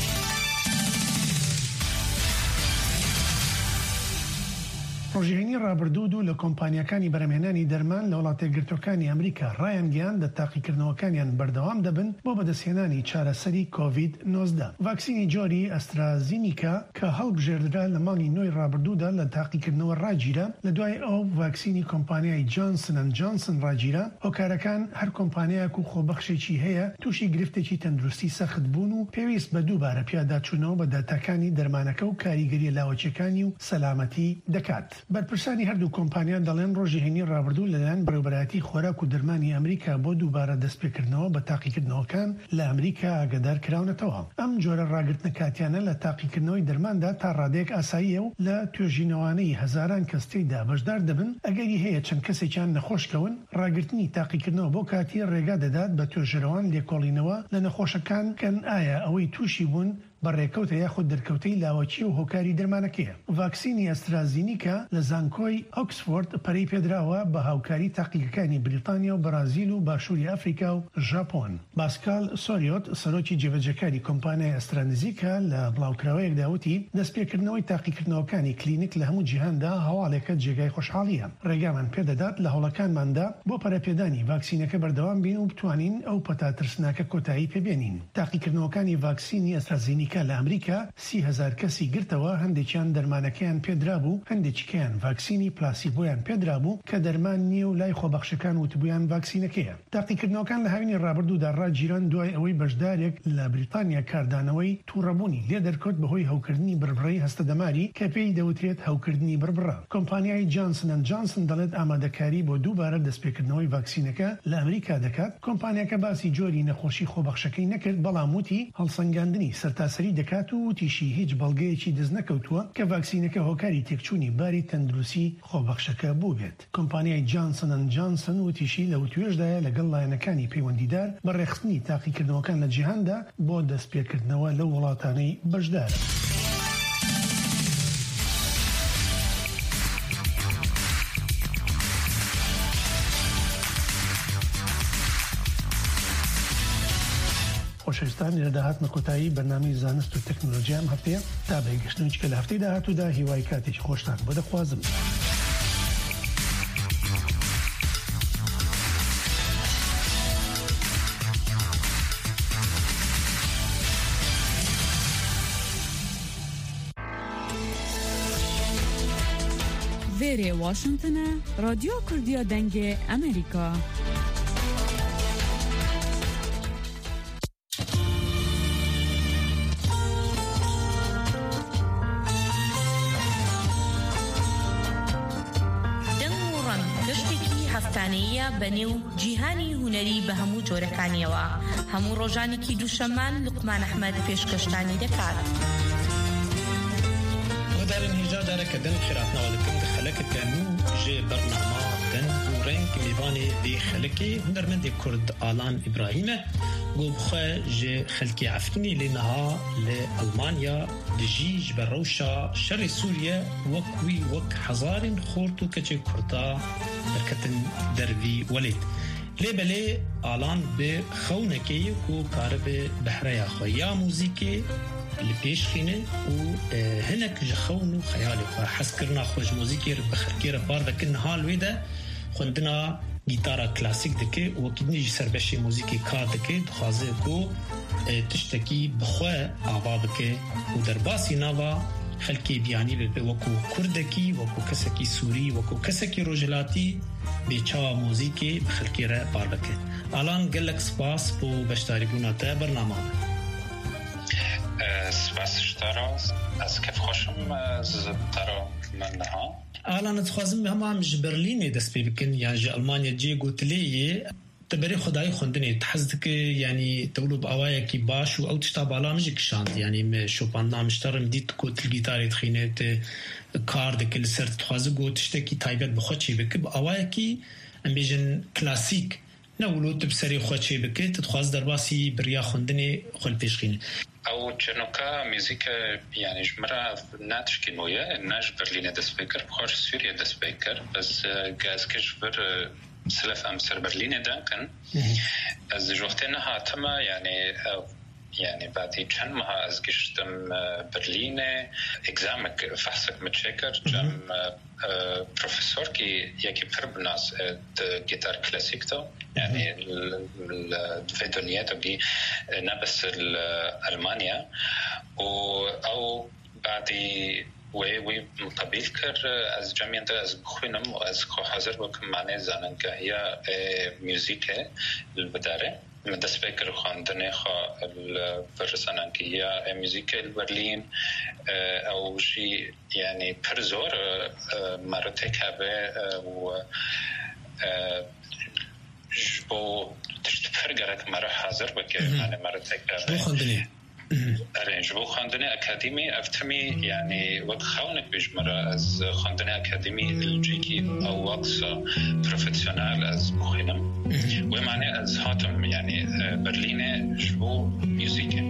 ڕۆژهێنی ڕابردوود و لە کۆمپانیەکانی بەرهەمهێنانی دەرمان لە وڵاتە گرتوەکانی ئەمریکا ڕایانگەیان لە تاقیکردنەوەکانیان بەردەوام دەبن بۆ بەدەستهێنانی چارەسەری کۆڤید نۆزدە. ڤاکسینی جۆری ئەسترازینیکا کە هەڵبژێردرا لە مانگی نۆی ڕابردوودا لە تاقیکردنەوە ڕاگیرە، لە دوای ئەو ڤاکسینی کۆمپانیای جانسن ئەند جانسن ڕاگیرە. هۆکارەکان هەر کۆمپانیایەک و خۆبەخشێکی هەیە تووشی گرفتێکی تەندروستی سەخت بوون و پێویست بە دووبارە پیاداچوونەوە بە داتاکانی دەرمانەکە و کاریگەری لاوەچەکانی و سەلامەتی دەکات. بەرپرسانی هەردوو کۆمپانیان دەڵێن ڕۆژهێنی ڕابردوو لەلایەن بەڕێوەبەرایەتی خۆراک و دەرمانی ئەمریکا بۆ دووبارە دەستپێکردنەوە بە تاقیکردنەوەکان لە ئەمریکا ئاگادار کراونەتەوە. ئەم جۆرە ڕاگرتنە کاتیانە لە تاقیکردنەوەی دەرماندا تا ڕادەیەک ئاساییە و لە توێژینەوانەی هەزاران کەس تێیدا بەشدار دەبن. ئەگەری هەیە چەند کەسێکیان نەخۆشکەون، ڕاگرتنی تاقیکردنەوە بۆ کاتی ڕێگا دەدات بە توێژەرەوان لێکۆڵینەوە لە نەخۆشەکان کەن ئایا ئەوەی تووشی بوون بەڕێکەوتە یاخود دەرکەوتەی لاوەچی و هۆکاری دەرمانەکەیە. ڤاکسینی ئەسترازینیکا لە زانکۆی ئۆکسفۆرد پەرەی پێدراوە بە هاوکاری تاقیەکانی بریتانیا و بەرازیل و باشووری ئەفریقا و ژاپۆن. باسکال سۆریۆت سەرۆکی جێبەجەکاری کۆمپانیای ئەسترازینیکا لە بڵاوکراوەیەکدا وتی دەستپێکردنەوەی تاقیکردنەوەکانی کلینیک لە هەموو جیهاندا هەواڵێکە جێگای خۆشحاڵیە. ڕێگامان پێدەدات لە هەوڵەکانماندا بۆ پەرەپێدانی ڤاکسینەکە بەردەوام بین و بتوانین ئەو پەتاترسناکە کۆتایی پێبێنین. تاقیکردنەوەکانی ڤاکسینی ئەسترازینیکا لە ئەمریکا سی هەزار کەسی گرتەوە، هەندێکیان دەرمانەکەیان پێدرا بوو، هەندێکیان ڤاکسینی پلاسیبۆیان پێدرا بوو کە دەرمان نییە و لای خۆبەخشەکان وتبوویان ڤاکسینەکەیە. تاقیکردنەوەکان لە هاوینی ڕابردوودا ڕاگیران دوای ئەوەی بەشدارێک لە بریتانیا کاردانەوەی تووڕەبوونی لێ دەرکەوت بەهۆی هەوکردنی بربڕەی هەستەدەماری کە پێی دەوترێت هەوکردنی بربڕە. کۆمپانیای جانسن ئەند جانسن دەڵێت ئامادەکاری بۆ دووبارە دەستپێکردنەوەی ڤاکسینەکە لە ئەمریکا دەکات. کۆمپانیاکە باسی جۆری نەخۆشی خۆبەخشەکەی نەکرد، بەڵام وتی هەڵسەنگاندنی سەرتاسەری دەکات و تیشی هیچ بەڵگەیەکی دەست نەکەوتووە کە ڤاکسینەکە هۆکاری تێکچوونی باری تەندروستی خۆبەخشەکە بوو بێت. کۆمپانیای جانسن ئەند جانسن و تیشی لە وتوێژدایە لەگەڵ لایەنەکانی پەیوەندیدار بە ڕێخستنی تاقیکردنەوەکان لە جیهاندا بۆ دەستپێکردنەوە لەو وڵاتانەی بەشدارە. خۆشەویستان، لە داهاتمە کۆتایی بەرنامەی زانست و تەکنۆلۆژیا ئەم هەفتەیە تا بەیگەشتنەوەی کە لە هەفتەی داهاتوودا هیوای کاتێکی خۆشتان بۆ دەخوازم. وێرێ واشنگتنە، رادیۆ کوردیا دەنگێ ئەمریکا. هەفتانەیە بەنێو جیهانی هونەری بە هەموو جۆرەکانیەوە. هەموو ڕۆژانێکی دووشەممان لوقمان ئەحمەد پێشکەشتانی دەکات. ودارن هیجا دارەکە دەن خێراتنەوە دەکەن دە خەلەکە تەنوو ژێ بەرنامە دەن و ڕێنگ میوانی دێ خەلەکێ هونەرمەندێ کورد ئالان ئیبراهیمە بۆ بخۆ ژێ خەلکی عەفرینی لێنەها لە ئەڵمانیا دژی ji ber rewşa şerê Sûriye wek wî wek hezarên xort û keçê Kurda derketin dervî welêt. Lêbelê alan bi xewnekê ku karibe behreya xwe ya mûzîkê li pêş xîne û hinek ji xewn û xeyalê xwe hezkirina xwe ji mûzîkê re bi xirkê re bar dikin hal wê de xwendina gîtara klasîk dike û wekî jî serbeşê mûzîkê kar dike dixwaze ku tiştekî bi xwe ava bike û derbasî nava xelkê biyanî bibe wekû Kurdekî wekû kesekî Sûrî wekû kesekî rojhilatî bêçawa mûzîkê bi xelkê re bar bike. Alan gelek spas bû beşdarîbûna te bernama me. Spas ji te re ez kevxweşim ji te re min niha. Alan dixwazim hemam ji Berlînê dest pê bikin yan ji Almanya cê gotileyê تبري خدای خوندنی تحزدك يعني تقولوا بأوايا باش و او تشتا بالا مجي كشانت يعني شوبان مشترم ديت كوت الجيتار تخينت كارد كل سرت تخازو قو تشتكي تايبت بخوتشي بك بأوايا كي ام بيجن كلاسيك نولو تبسري خوتشي بك تتخواز درباسي بريا خوندني خل بيشخيني او جنوكا ميوزيكا يعني جمرة ناتشكي مويا ناش برلين دسبيكر بخوش سوريا دسبيكر بس غاز كجبر سلف ام سر برلين دانكن از جوختنا هاتما يعني يعني بعدي كان ما از گشتم برلين اكزامك فحصك متشكر جم بروفيسور كي يكي بربناس جيتار كلاسيك تو يعني الفيدونيات دي نبس المانيا او او بعدي وی وی قبیل کر از جمعیت از خوینم و از خو حاضر بکم معنی زنن که یا موسیقی البداره مدرس فکر خواندن خو البرسانن که یا موسیقی برلین او شی یعنی پرزور مرتک هبه و جبو تشتفرگرک مره حاضر بکه معنی مرتک هبه خواندنی ارنج بو خواندنی اکادمی افتمی یعنی وقت خونک بجمره از خواندنی اکادمی الجیکی او وقت پروفسیونال از بخینم و معنی از هاتم یعنی برلین جبو موسیقی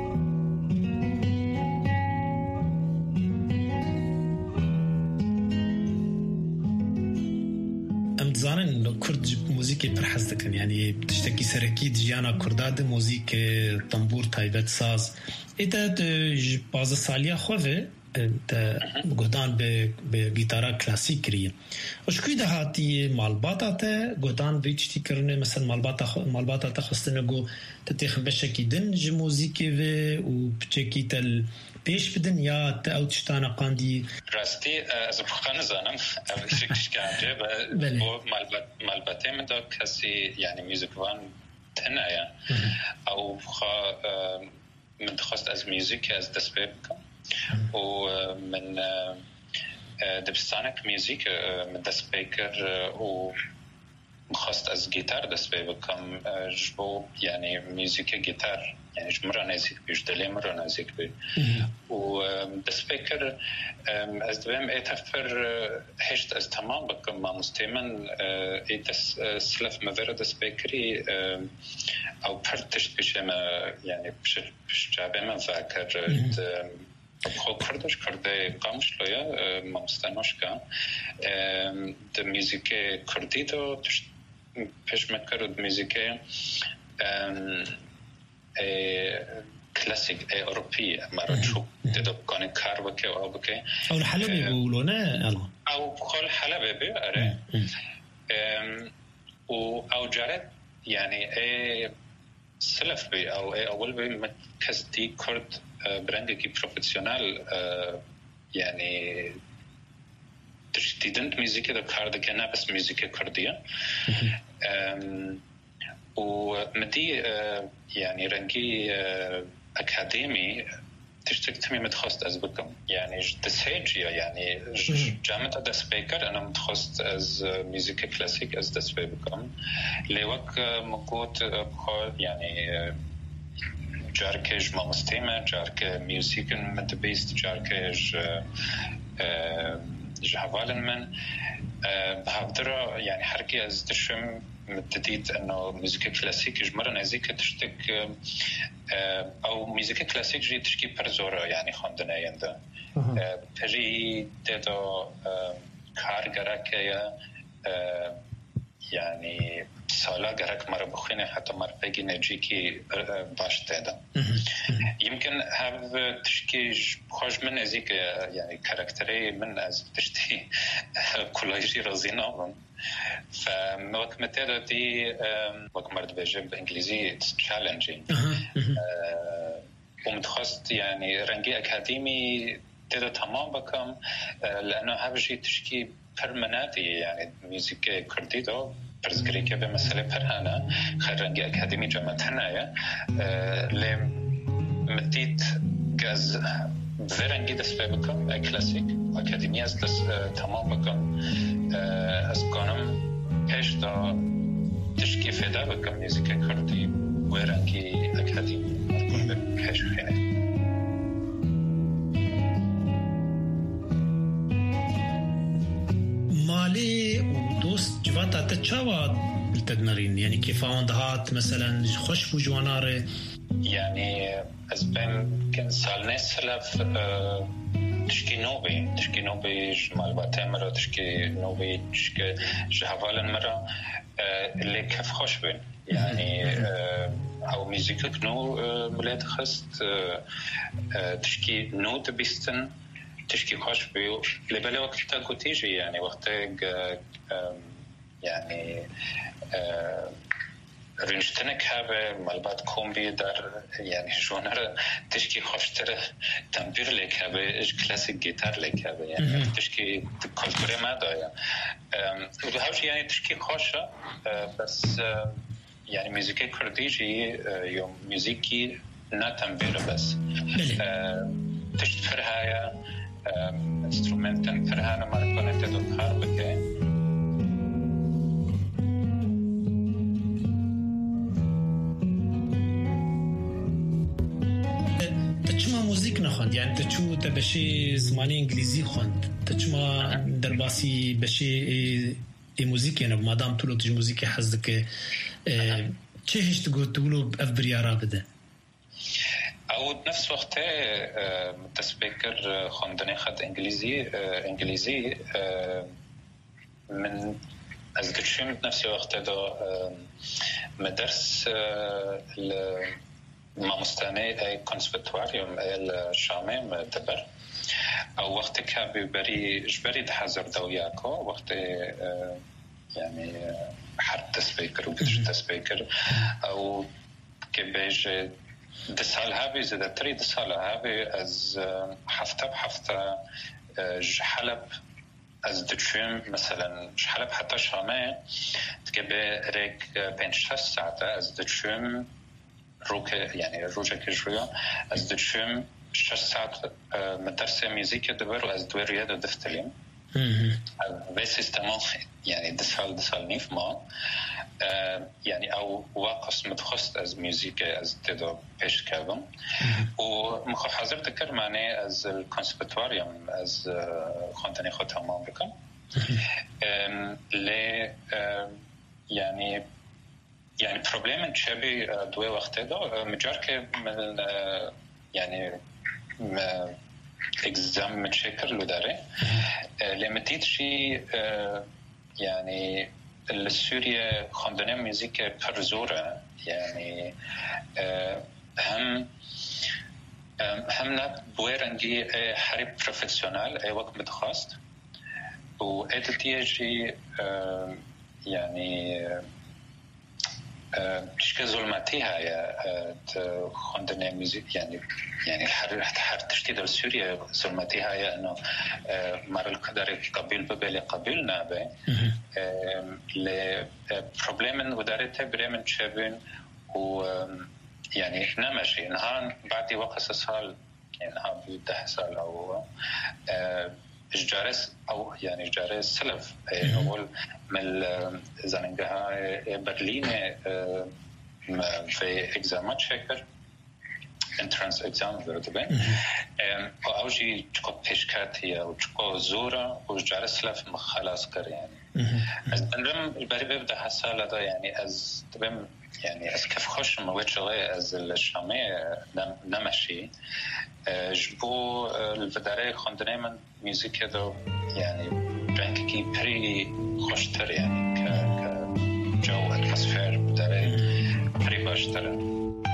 زانن کرد موزیکی پر حس دکن یعنی تشتکی سرکی جیانا کرداد موزیک تنبور تایبت ساز ایتا باز سالیا خواه تا گودان به به گیتارا کلاسیک کریه اشکوی ده هاتی مالباتا تا گودان به چتی کرنه مثلا مالباتا مالباتا تا خستنه گو تتیخ بشکی دن ج موزیکی و و بچکی تل پیش بدن یا تا او تشتانا قاندی راستی از بخانه زانم فکرش کنجه و مالباته من دا کسی یعنی میوزیکوان تنایا او بخوا من دخواست از میوزیک از دست بکم و من دبستانك ميوزيك من دست بيكر و خواست از گیتار دست بکم جبو يعني ميوزيك گیتار يعني جمرة نزيك بيش دلي مرة نزيك بي و دست بيكر از دوام ايتفر هشت از تمام بكم ما مستيمن ايتس سلف مذر دست بيكري او پرتشت بيشه ما يعني بش جابه من فاكر خو کردش کرده قامش لیا مامستانوش کن د موزیک کردی تو پیش مکرد موزیک کلاسیک اروپی مرچو دیدو کنه کار بکه و بکه او الحلبی بقولونه او کل حلبی بی اره و او جارت يعني اي سلف بي او اي اول بي كستي كرد برندكي بروفيسيونال يعني تشتيدنت ميوزيكي دا كارد كنا بس ميوزيكي كردية ومدي يعني رنجي أكاديمي تشترك تمي متخصص از بكم يعني دسيجي يعني جامعة دسبيكر أنا متخصص از ميوزيك كلاسيك از دسبيكم لوك مقود بخار يعني جاركج ما مستمع جارك ميوزيك متبيست جاركج جهوالن من بهذا يعني حركي از تشم متديد انه موسيقى كلاسيك جمره نزيك تشتك او موسيقى كلاسيك جي تشكي برزورا يعني خواندنه ینده پری ددو کارگرک یا يعني سالا جرك مرة بخينة حتى مرة بيجي نجيكي باش تدا يمكن هذا تشكيج خوش من أزيك يعني كاركتري من أز تشتي كل شيء رزينا فوقت متى دي وقت مرة بيجي بإنجليزي it's challenging ومتخصص يعني رنجي أكاديمي تدا تمام بكم لأنه هذا شيء تشكي permanenti يعني موسيقى كردي دو برزگری که به مسئله پرهانه خیرنگی اکادمی جامعه هنایه لیم مدید که از برنگی دست بکم کلاسیک اکادمی از دست تمام بکم از کنم پیش دا تشکی فدا بکم موسیقى کردی برنگی اکادمی پیش خینه مالی ودوست جواتا تتشاوى التدمرين يعني كيف عندهات مثلا خوش بوجواناره يعني أزبم كان سالني سلف تشكي نوبي تشكي نوبي جمال باتمرة تشكي نوبي تشكي جهوالن مرة اللي كيف خوش بين يعني أو ميزيكك نو مليت خست تشكي نو تبيستن تشكي خوش بيو لبلا وقت تاكو تيجي يعني وقت يعني رنجتنك هذا مالبات كومبي در يعني جونر تشكي خوش تره تنبير لك هذا إيش كلاسيك جيتار لك هذا يعني تشكي كولتوري ما دايا وهاوش يعني تشكي خوشة بس يعني موسيقى كرديجي يوم موسيقي نا تنبير بس تشتفر هاي instrumenten فرهانه مرکنه تدو کار بکه تچما موزیک نخوند يعني تچو تبشي زماني انجليزي خوند تچما درباسي بشي اي موزيك يعني مادام طولو تج موزيكي حزدك چه هش تقول تقولوا بأفبريارا بده او نفس وقت متسبكر خواندنی خط انگلیزی انگلیزی من از دلشم نفس وقت دا مدرس مامستانه کنسرفتواریوم الشامم دبر او وقت که ببری جبری تحضر دویاکو وقت يعني حد تسبيكر وبدش تسبيكر او كبيج دسال هابي زاد تري دسال هابي از حفته بحفته حلب از دچم مثلا حلب حتى شامه تكبي ريك بين شخص ساعة از دچم روك يعني روجا كجويا از دچم شخص ساعة مدرسة ميوزيك دبر از دوير رياضة دفتلين في سيستمون يعني دسال دسال نيف ما يعني او واقص متخصص از موسيقى از تدو پیش کردم و مخو حاضر تکر معنی از الكونسرفتواریوم از خواندنی خود تمام بکن لی يعني يعني بروبلم شبي دوی وقت دا مجار که من يعني اكزام متشكر له داره لما تيجي يعني السوريا خواندنه موزیک پرزوره يعني هم هم نه بویرنگی حریب پروفیسیونال ای وقت متخصص و ادتیجی يعني تشكي ظلماتي هاي خواندنه موزیک يعني يعني حر حر تشتيد السوريا ظلماتي هاي انه مر القدر قبيل ببالي قبيل نابه ل بروبلمن ودارته بريمن شابين و يعني نمشي نهان بعد وقت سال يعني هذا ده سال أو جارس أو يعني جارس سلف نقول من زنجها برلين في إكزامات شكر entrance exam ورتبين أو شيء تكو بيشكاتية أو تكو زورة وجارس سلف مخلاص كر يعني از بنرم البری ببدأ حسالة ده يعني از تبين يعني از كيف خوش موجود شغله از الشامي نمشي جبو الفداري خندني من موسيقى ده يعني رنگی پری خوشتر يعني ك كجو اتمسفير بداري پری باشتر.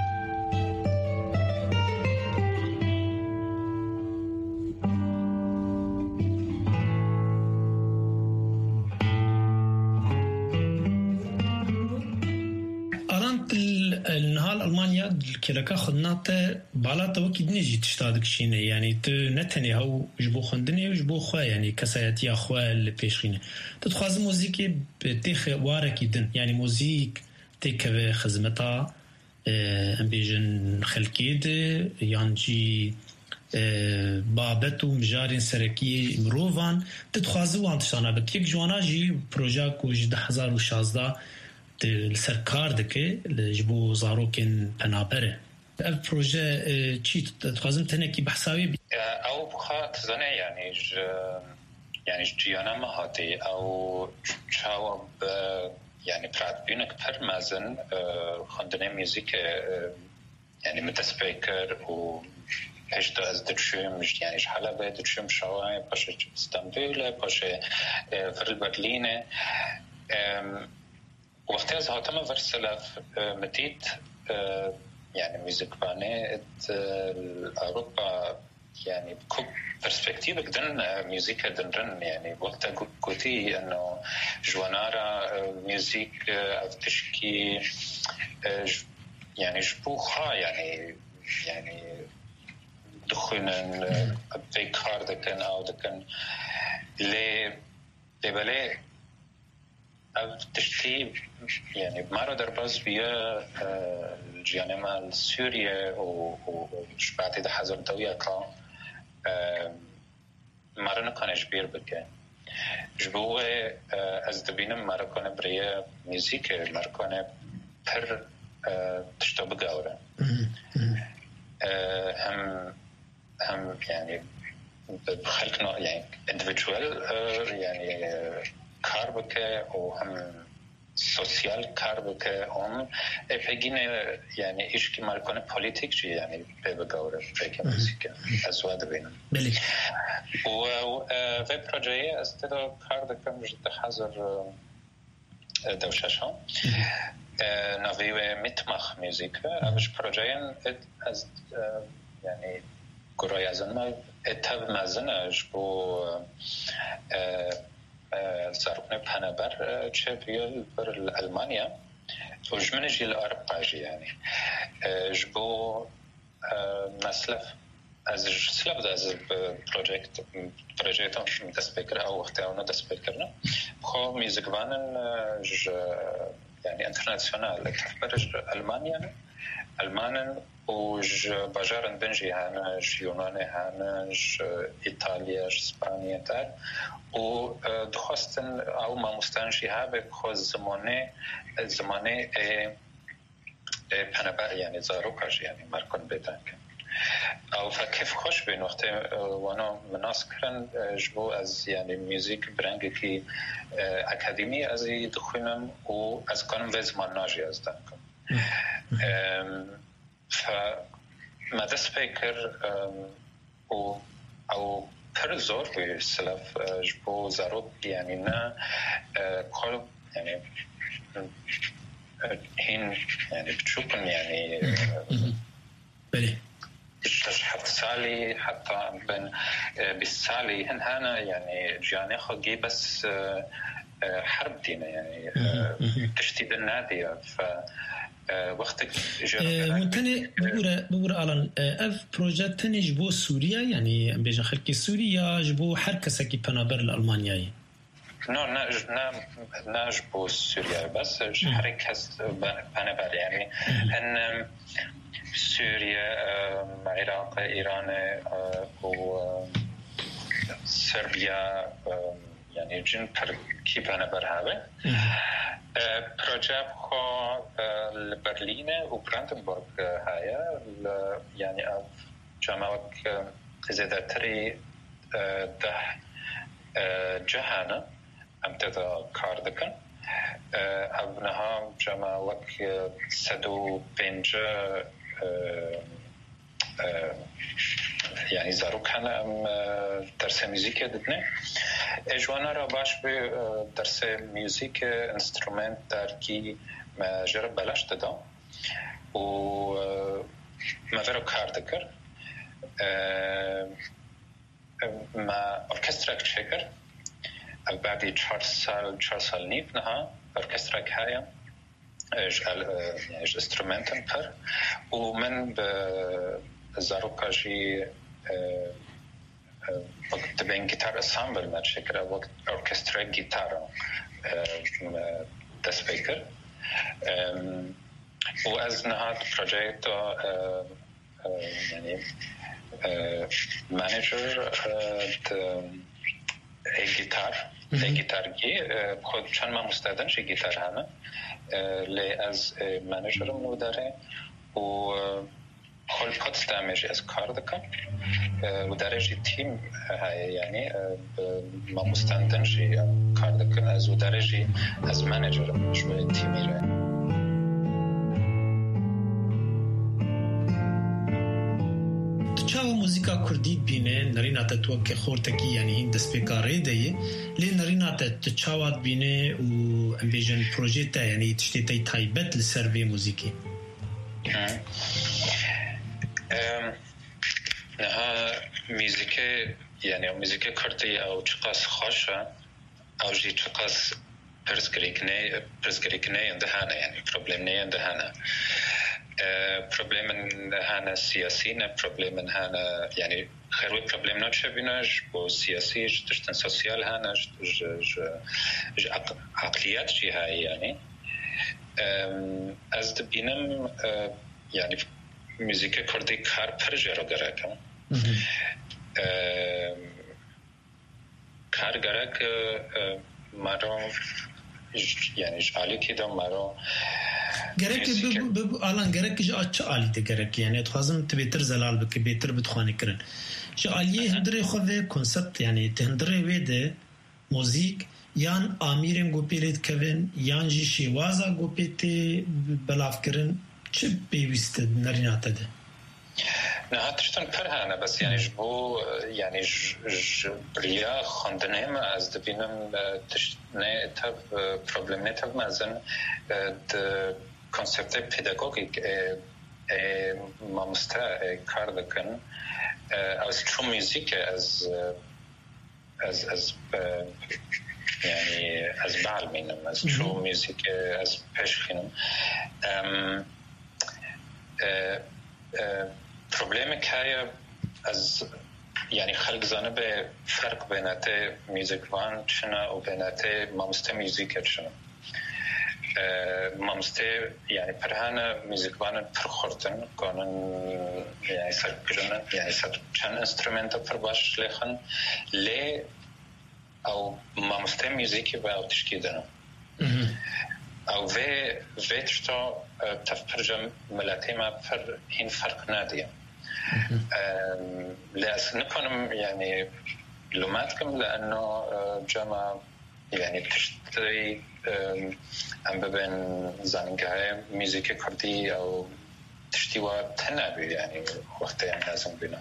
النهال ألمانيا كلكا خدناته بالاته وكيد نجي تشتادك شينه يعني تنتني هو جبو خندني وجبو خوا يعني كسايتي اخوا البيشخينه تتخاز موزيكي بتخ واركيدن يعني موزيك تك خدمتها ام بيجن خلكيد يانجي بابت ومجارين سركي مروفان تتخازو عن تشانا بكيك جواناجي بروجاك وجد ألفين وشازده السركار دكه لجبو زاروكن بنابره البروجي تشي تخازم تنكي بحسابي او بخات زنه يعني ج يعني جيانا مهاتي او جواب يعني براد بينك برمازن خندنه موسيقى يعني متسبيكر و هشت از درشم يعني حالا به درشم شوای باشه استانبول باشه فر برلین وقتی از هاتم ورسلف مدید يعني موسيقى أوروبا يعني بكل برسبكتيف قدرن موسيقى دنرن يعني وقتها قلتي إنه جوانارا موسيقى تشكي يعني جبوخا يعني يعني دخلنا بيكار دكان أو دكان لي لبلي تشتي يعني بمارو درباز بيا الجيانما السوريا وشبعتي ده حزر دوية كا مارو نكونش بير بكين جبوه از دبينم مارو كونه بريا موسيقى مارو كونه پر تشتو بقاورا هم هم يعني بخلقنا يعني individual يعني کار بکه و هم سوسیال کار بکه هم پیگین یعنی ایش که مرکونه پولیتیک چی یعنی به بگوره فکر موسیقی از واد بینم بله و و پروژه از تو کار دکم جد حاضر دوشش هم نویو میتمخ موسیقی اوش پروژه از یعنی گروه ازن ما اتب مزنش بو زاربنا بنابر چه بیال بر ألمانيا وجمنش إلى أربعة يعني جبو مسلف از سلف ده از پروژیکت پروژیکتم دست بکر او وقتی اون دست بکرنا خو میزگوانن ج يعني انترناسيونال كفرج ألمانيا ألمانيا وج بجارن بنجي هنا يونان هنا إيطاليا إسبانيا تر و دخواستن او ما مستنشی ها به خود زمانه زمانه پنبر یعنی زاروکاش یعنی مرکن بدن او فکیف خوش بین وقتی وانا مناس کرن جبو از یعنی موزیک برنگی که اکادمی از دخونم و از کنم و زمان ناجی از دن کنم فمدست فکر و او پر زور به سلف جبو زاروک یعنی نه کل یعنی هین یعنی بتشوفن يعني بله حتى سالي حتى بن بالسالي هن هنا يعني جاني خجي بس حرب دينا يعني تشتيد النادي ف وقتك منتني بورا بورا على اف بروجكت تاني جبو سوريا يعني بيجا خلقي سوريا جبو حركه سكي بنابر الالمانياي نو ناج نام ناجبو سوريا بس حركه بنابر يعني ان سوريا العراق إيران وصربيا يعني جن تركيب أنا برهاوي بروجاب خو لبرلين وبراندنبورغ هاي يعني جامعة زيادة تري ده جهانا امتدى كاردكن ابنها جامعة سدو بنج يعني زاروك هنا ام درس موسيقى دتنه اجوانا را باش به درس موسیقی انسترومنت در کی ما جرب بلاش دادم و ما فرو کار دکر ما ارکسترا کشکر بعدی چهار سال چهار سال نیف نه ارکسترا کهایم اجال يعني اج انسترومنتن پر و من به زاروکاجی وقت بين جيتار اسامبل ما شكرا وقت اوركسترا جيتار دست بيكر وأز نهاد بروجيكت يعني مانجر اي جيتار اي جيتار جي خود چند ما مستعدن شي جيتار همه لي از مانجر منو داره و كل قد دامج از کار دکم و درجه تیم های یعنی ما مستندن شی کار دکم از و درجه از منیجر شوی تیمی را تچاو موزیکا کردی بینه نرینا تتو که خورتکی یعنی این دسپیکاره دیه لی نرینا تچاوات بینه و امبیجن پروژه تا یعنی تشتیتی تایبت لسروی موزیکی نها موسیقی یعنی موسیقی کردی او چقاس خوشه او جی چقاس پرسکریکنه پرسکریکنه اندهانه یعنی پروبلم نه اندهانه پروبلم اندهانه سیاسی نه پروبلم اندهانه یعنی خیلی پروبلم نچه بینش با سیاسی جدشتن سوسیال هانش ج عقلیت چی های یعنی از دبینم یعنی موسیقی کردی کار پرجه رو گرکم کار گرک مرا یعنی جالی که دم مرا گرک بب الان گرک جو اچ عالی ته گرک یعنی تخازم ته بهتر زلال بک بهتر بتخانی کرن جالی هندره خود کنسپت یعنی تهندره وده موزیک یان امیرن گوپیلت کوین یان جی شیوازا گوپیت بلاف کرن چه بیویست نریناته ده؟ نه هاتشتن پر هنه بس یعنی جبو یعنی ج بریا خواندنه ما از دبینم تشت نه تب پروبلم نه تب مازن د کنسپت پیداگوگیک ما مستا کار دکن از چون موزیک از از از یعنی از بعلمینم از چون موزیک از پشخینم پروبلم که از یعنی خلق زنه به فرق بینات موزیکوان چنه و بینات مامسته موزیک چنه مامسته یعنی پرهانه موزیکوان پرخورتن کنن یعنی سر کرنن یعنی سر چند انسترومنت پر باش لیخن لی او مامسته موزیکی با او تشکیدن او و ویتشتو تفرجم ملاتي ما بفر هين فرق نادية لأس نكونم يعني لوماتكم لأنه جمع يعني تشتري أم ببين زانجاي موسيقى كردي أو تشتيوا تنابي يعني وقتين لازم بنا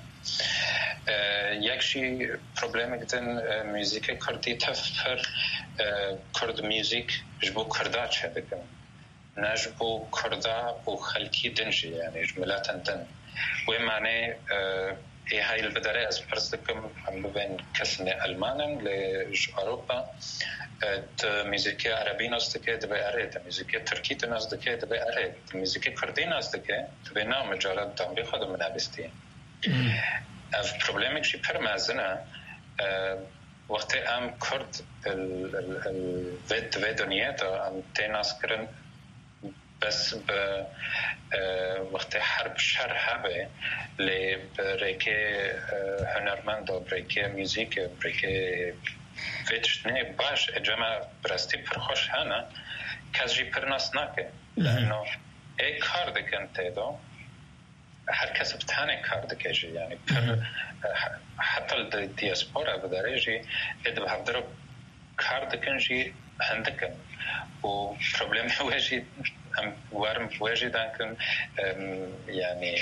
يكشي بروبلم جدن موسيقى كردي تفر كرد موسيقى جبو كردات شبكم نجبو كردا وخلكي دنجي يعني جملاتن دن ومعنى ايه هاي البدارة از برزدكم هم بين كسنة ألمانن لج أوروبا موسيقى عربي نازدكه دبي أريد موسيقى تركي نازدكه دبي أريد موسيقى كردي نازدكه دبي نام مجالات دامبي خود منابستين اف پروبلمك شي پرمازنه وقتی ام کرد ال ال ال ود ودنیه تا ام تناس کرن بس ب وقت حرب شر هبه لی برکه هنرمند و برکه موزیک برکه فیتش نه باش اجماع براستی پرخوش هنه کسی پرناس نکه لانه ای کار دکن تیدو هر کس بتانه کار دکیجی یعنی پر حتی الدیاسپورا بدارجی اد بهدر کار دکنجی هندکن و پروبلم هوجی ام وارم هوجی دانکن یعنی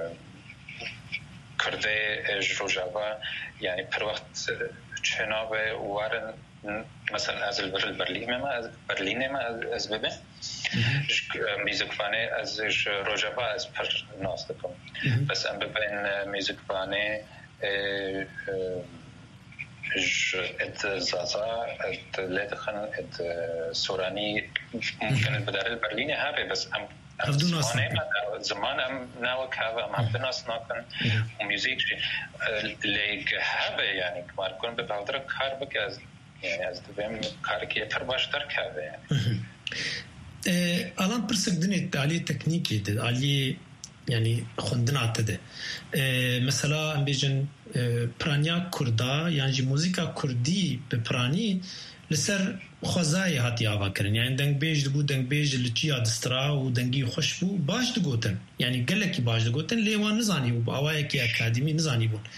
کرده جروجاوا یعنی پر وقت چنابه وارن مثلا از برلین ما از برلین ما از ببین میزکوانه از روجاوا از پر ناس دکم بس ام ببین میزکوانه اد زازا اد لدخن اد سورانی ممکن بدار برلین هابه بس ام زمان ام ناو کاوا ام هم بناس ناکن و موزیک شی لیگ هابه یعنی کمار کن به بالدر کار بک از یعنی از دویم کار که پر باشتر کاوا یعنی الان پرسک دنیت علی تکنیکی ده علی yani خوندنات ده مثلا ام بیجن پرانیا کردا yani موزیکا کردی به پرانی لسر خوازای هاتی آوا کرن yani دنگ بیج دبو دنگ بیج لچی آدسترا و دنگی خوش بو باش دگوتن yani گلکی باش دگوتن لیوان نزانی بو آوای کی اکادمی نزانی بو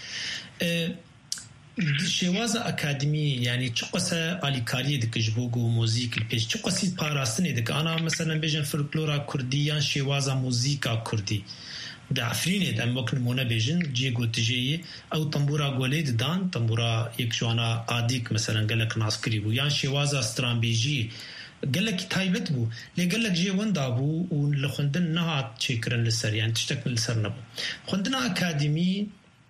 شواز اکادمی yani چه قصه آلیکاری دکش بو گو موزیک پیش چه قصی پاراستنی دک انا مثلا بیجن فولکلورا کردی یا شواز موزیکا کردی دعفرینه دم وقت نمونه بیجن جی گوتجی او تنبورا گولید دان تنبورا یک جوانا عادیک مثلا گلک ناسکری بو یا شواز استرامبیجی گلک تایبت بو لی گلک جی وندا بو و لخوندن نهات چیکرن لسر yani تشتکن لسر نبو خوندن اکادمی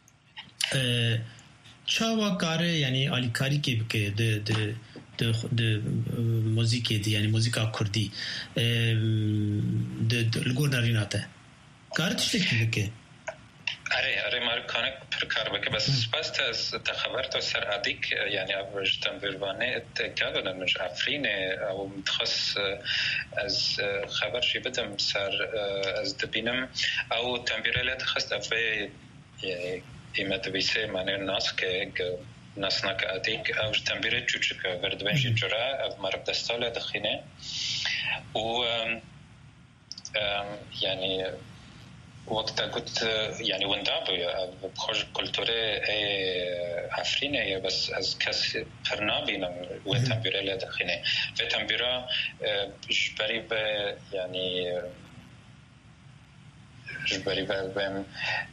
چاوا کاره یعنی آلیکاری که بکه ده ده ده ده موزیکی دی یعنی موزیکا کردی ده ده لگور ناریناته کار تشتکی بکه اره اره مارکانه پرکار بکه بس سپاست از تخبر تو سر عدیک یعنی اوش تنبیروانه اتکادن مش افرینه او متخص از خبر شی بدم سر از دبینم او تنبیره تخص افه ایمه دویسه معنی ناس که ناس نک عدیک او تنبیره چوچک وردوینجی جرا او مرب دستاله دخینه و يعني وقت قلت يعني وندابو بخرج كولتوري عفرينه بس از کس پرنابینم و تنبیره لدخینه و تنبیره جبری به يعني جبری به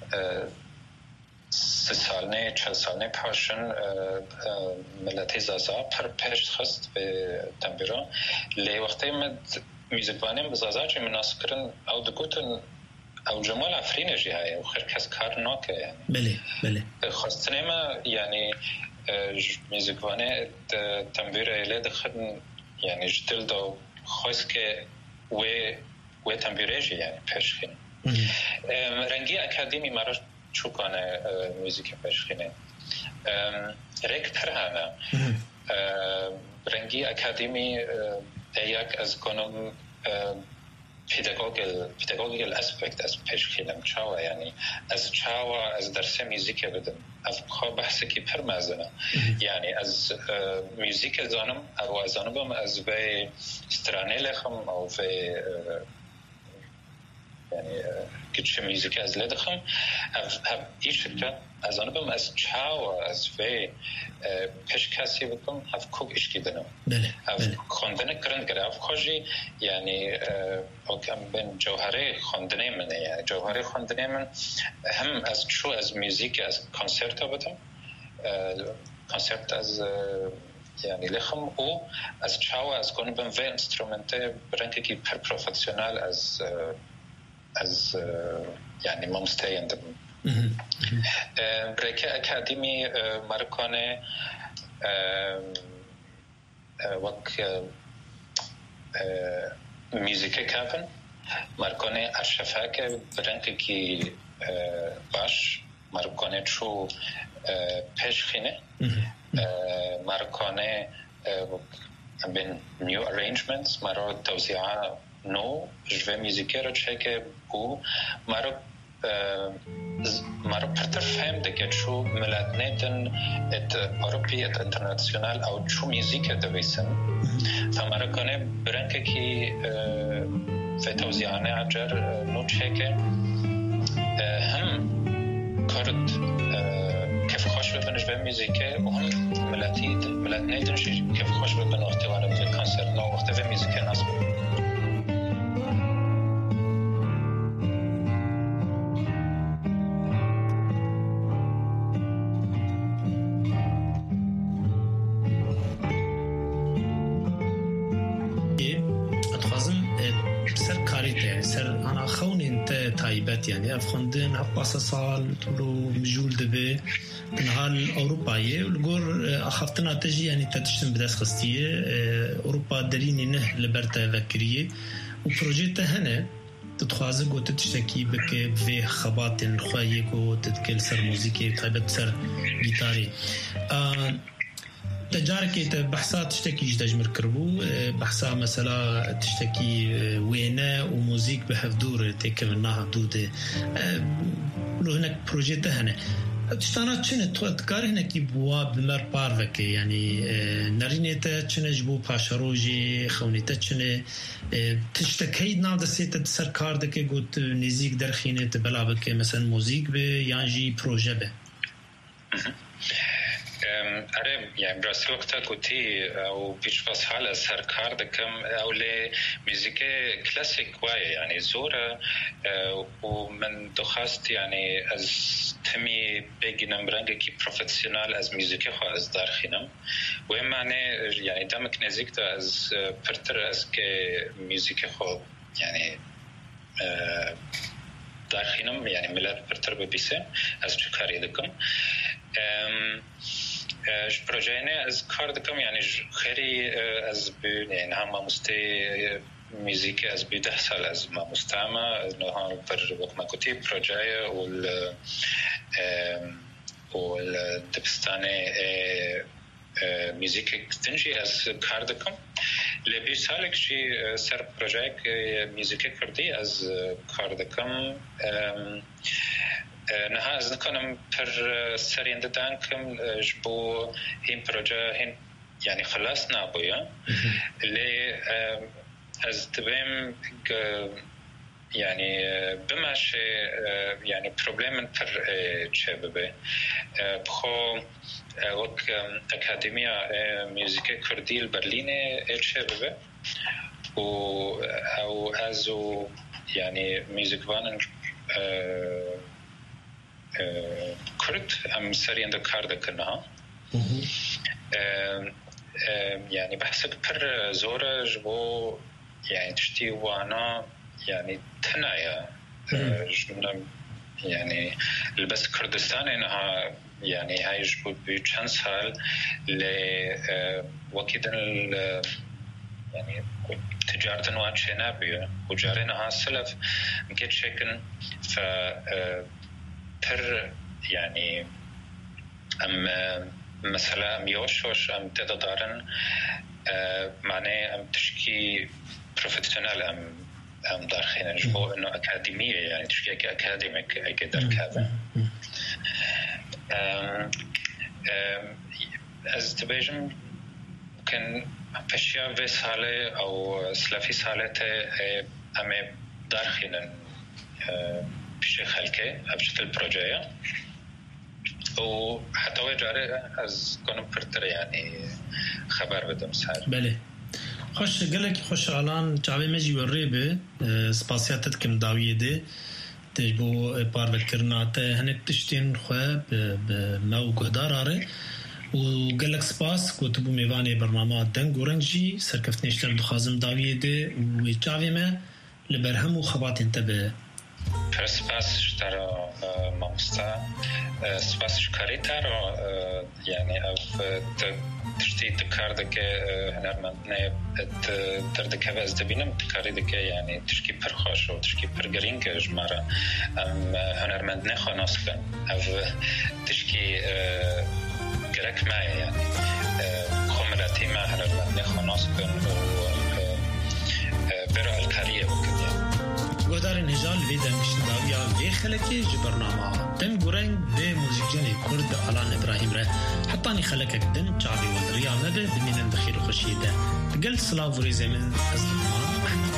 سه سالنه چل سالنه پاشن ملتی زازا پر پیش خست به تنبیره لی وقتی مد میزبانیم بزازا چه مناسب کرن او دگوتن او جمال افرین جی های و خیر کس کار ناکه یعنی بله بله خواستنه ما یعنی میزبانه تنبیر ایله دخل یعنی جدل دو خواست که و و تنبیره جی یعنی پیشخین رنگی اکادمی مرا چوکانه موزیک پیشخینه ریک پر همه رنگی اکادمی یک از کنم پیداگوگل پیداگوگل اسپکت از پیشخینم چاوا یعنی از چاوا از درس موزیک بدم از خو بحث کی پر مزنه یعنی از موزیک زانم او از زانم از به استرانه لخم او به یعنی کچه موزیک از لدخم هم ایش که از آن بم از چاوا از وی پیش کسی بکن هف کوک اشکی دنم هف خوندنه کرند گره هف خوشی یعنی اکم بین جوهره خوندنه منه یعنی جوهره خوندنه من هم از چو از موزیک از کنسرت ها بدم کنسرت از یعنی لخم او از چاوا از کنم بم وی انسترومنته برنگه که پر پروفکسیونال از از یعنی ممستیند برکه اکادمی مرکانه وک موزیک کافن مرکانه ارشفاک برنگه کی باش مرکانه چو پیشخینه مرکانه بین نیو ارینجمنتس مرا توزیعه نو جوه موزیکی را چه که بو مرا مرا پرتر فهم دکه چو ملت نیتن ات اروپی ات انترناسیونال او چو موزیک دویسن فمرا کنه برنکه کی و توزیعانه عجر نو چه که هم کرد کیف خوش ببینش به موزیکه و هم ملتی ملت نیدنش کیف خوش ببین وقتی وارد به کنسرت نو وقتی به موزیکه نصب يعني أفخندن هباسة صال تلو مجول دبي نهال أوروباية والجور أخفتنا تجي يعني تتشتم بداس خستية أوروبا دريني نه لبرتا ذكرية وبروجيتا هنا تتخوازق وتتشتكي بك في خبات خوايك وتتكل سر موسيقى تحبت سر جيتاري تجارك بحثات تشتكي جداج مركبو بحثا مثلا تشتكي وينا وموزيك بحفدور تكملناها بدودة لو هناك بروجيت هنا تشتانات چنه تكار هناك يبوا بمر بارفك يعني نارينيتا چنه جبو پاشروجي خونيتا چنه تشتكي ناو دسيتا سركار دكي قوت نزيك درخينه تبلا بك مثلا موزيك بي يانجي بروجه بي اره يعني براسي وقتا قوتي او بيشفاس حالة سركار دكم او لي موسيقى كلاسيك واي يعني زورة ومن دخاست يعني از تمي بيجي نمبرنگه كي بروفيسيونال از موسيقى خو از دارخينم وهم معنى يعني دمك نزيك دا از پرتر از كي موسيقى خو يعني دارخينم يعني ملات پرتر ببيسه از چه کاری دکم اش پروژه از کار دکم یعنی خیلی از بین یعنی هم مستی موزیک از بی ده سال از ما مستعمه نه هم پر وقت مکتی پروژه ول ول دبستانه موزیک تنجی از کار دکم لبی سالک چی سر پروژه موزیک کردی از کار دکم نه از نکنم پر سرینده دانکم جبو این پروژه هین یعنی خلاص نبویا لی از دبیم یعنی بماش یعنی پروبلم پر چه ببه بخو وک اکادمیا موزیک کردی برلین چه ببه و او ازو یعنی موزیکوان کرد ام سرین دو کار دکنها يعني بحسب پر زورة جبو يعني تشتي وانا يعني تنايا جبنا يعني البس كردستان انها يعني هاي جبو بيشان سال ل وكيدن يعني تجارة واتشينا بيو وجارينها سلف مكيت شكن ف پر يعني ام مثلا ام يوشوش ام تدارن معناه ام تشكي بروفيشنال ام ام دارخين جبو انه اكاديميه يعني تشكي اكاديميك اي قدر كذا ام از تبيجم كان فشيا في ساله او سلافي سالته ام دارخين بشي خلكه بشكل بروجيه وحتى وجاره از کنم پرتر يعني خبر بدم سر بله خوش قالك خوش الان جابي مجي وريبه سپاسياتت كم داويه دي تجبو بارل كرنات هنك تشتين خو بمو قداراره وقالك سپاس كتبو ميواني برنامج دنگ ورنجي سركفتنيشتر دخازم داويه دي وجابي ما لبرهم وخبات انتبه سپاس شترا مامستا سپاس شکاری تارا یعنی اف تشتی تکار دکه هنرمند نه در دکه وز دبینم تکاری دکه یعنی تشکی پر خوش و تشکی پر گرین که جمارا ام هنرمند نه خاناس کن اف تشکی گرک مای یعنی خملاتی ما هنرمند نه خاناس کن و برای الکاری بشار نجال ویدن کشنداویا وی خلکی جبرنامه دن گورنگ ده موزیکجنی کرد آلان ابراهیم ره حتی نی خلکک دن چاوی ولریا مده بمینن بخیر و خوشیده بگل سلاو ریزه من از لطمان محمد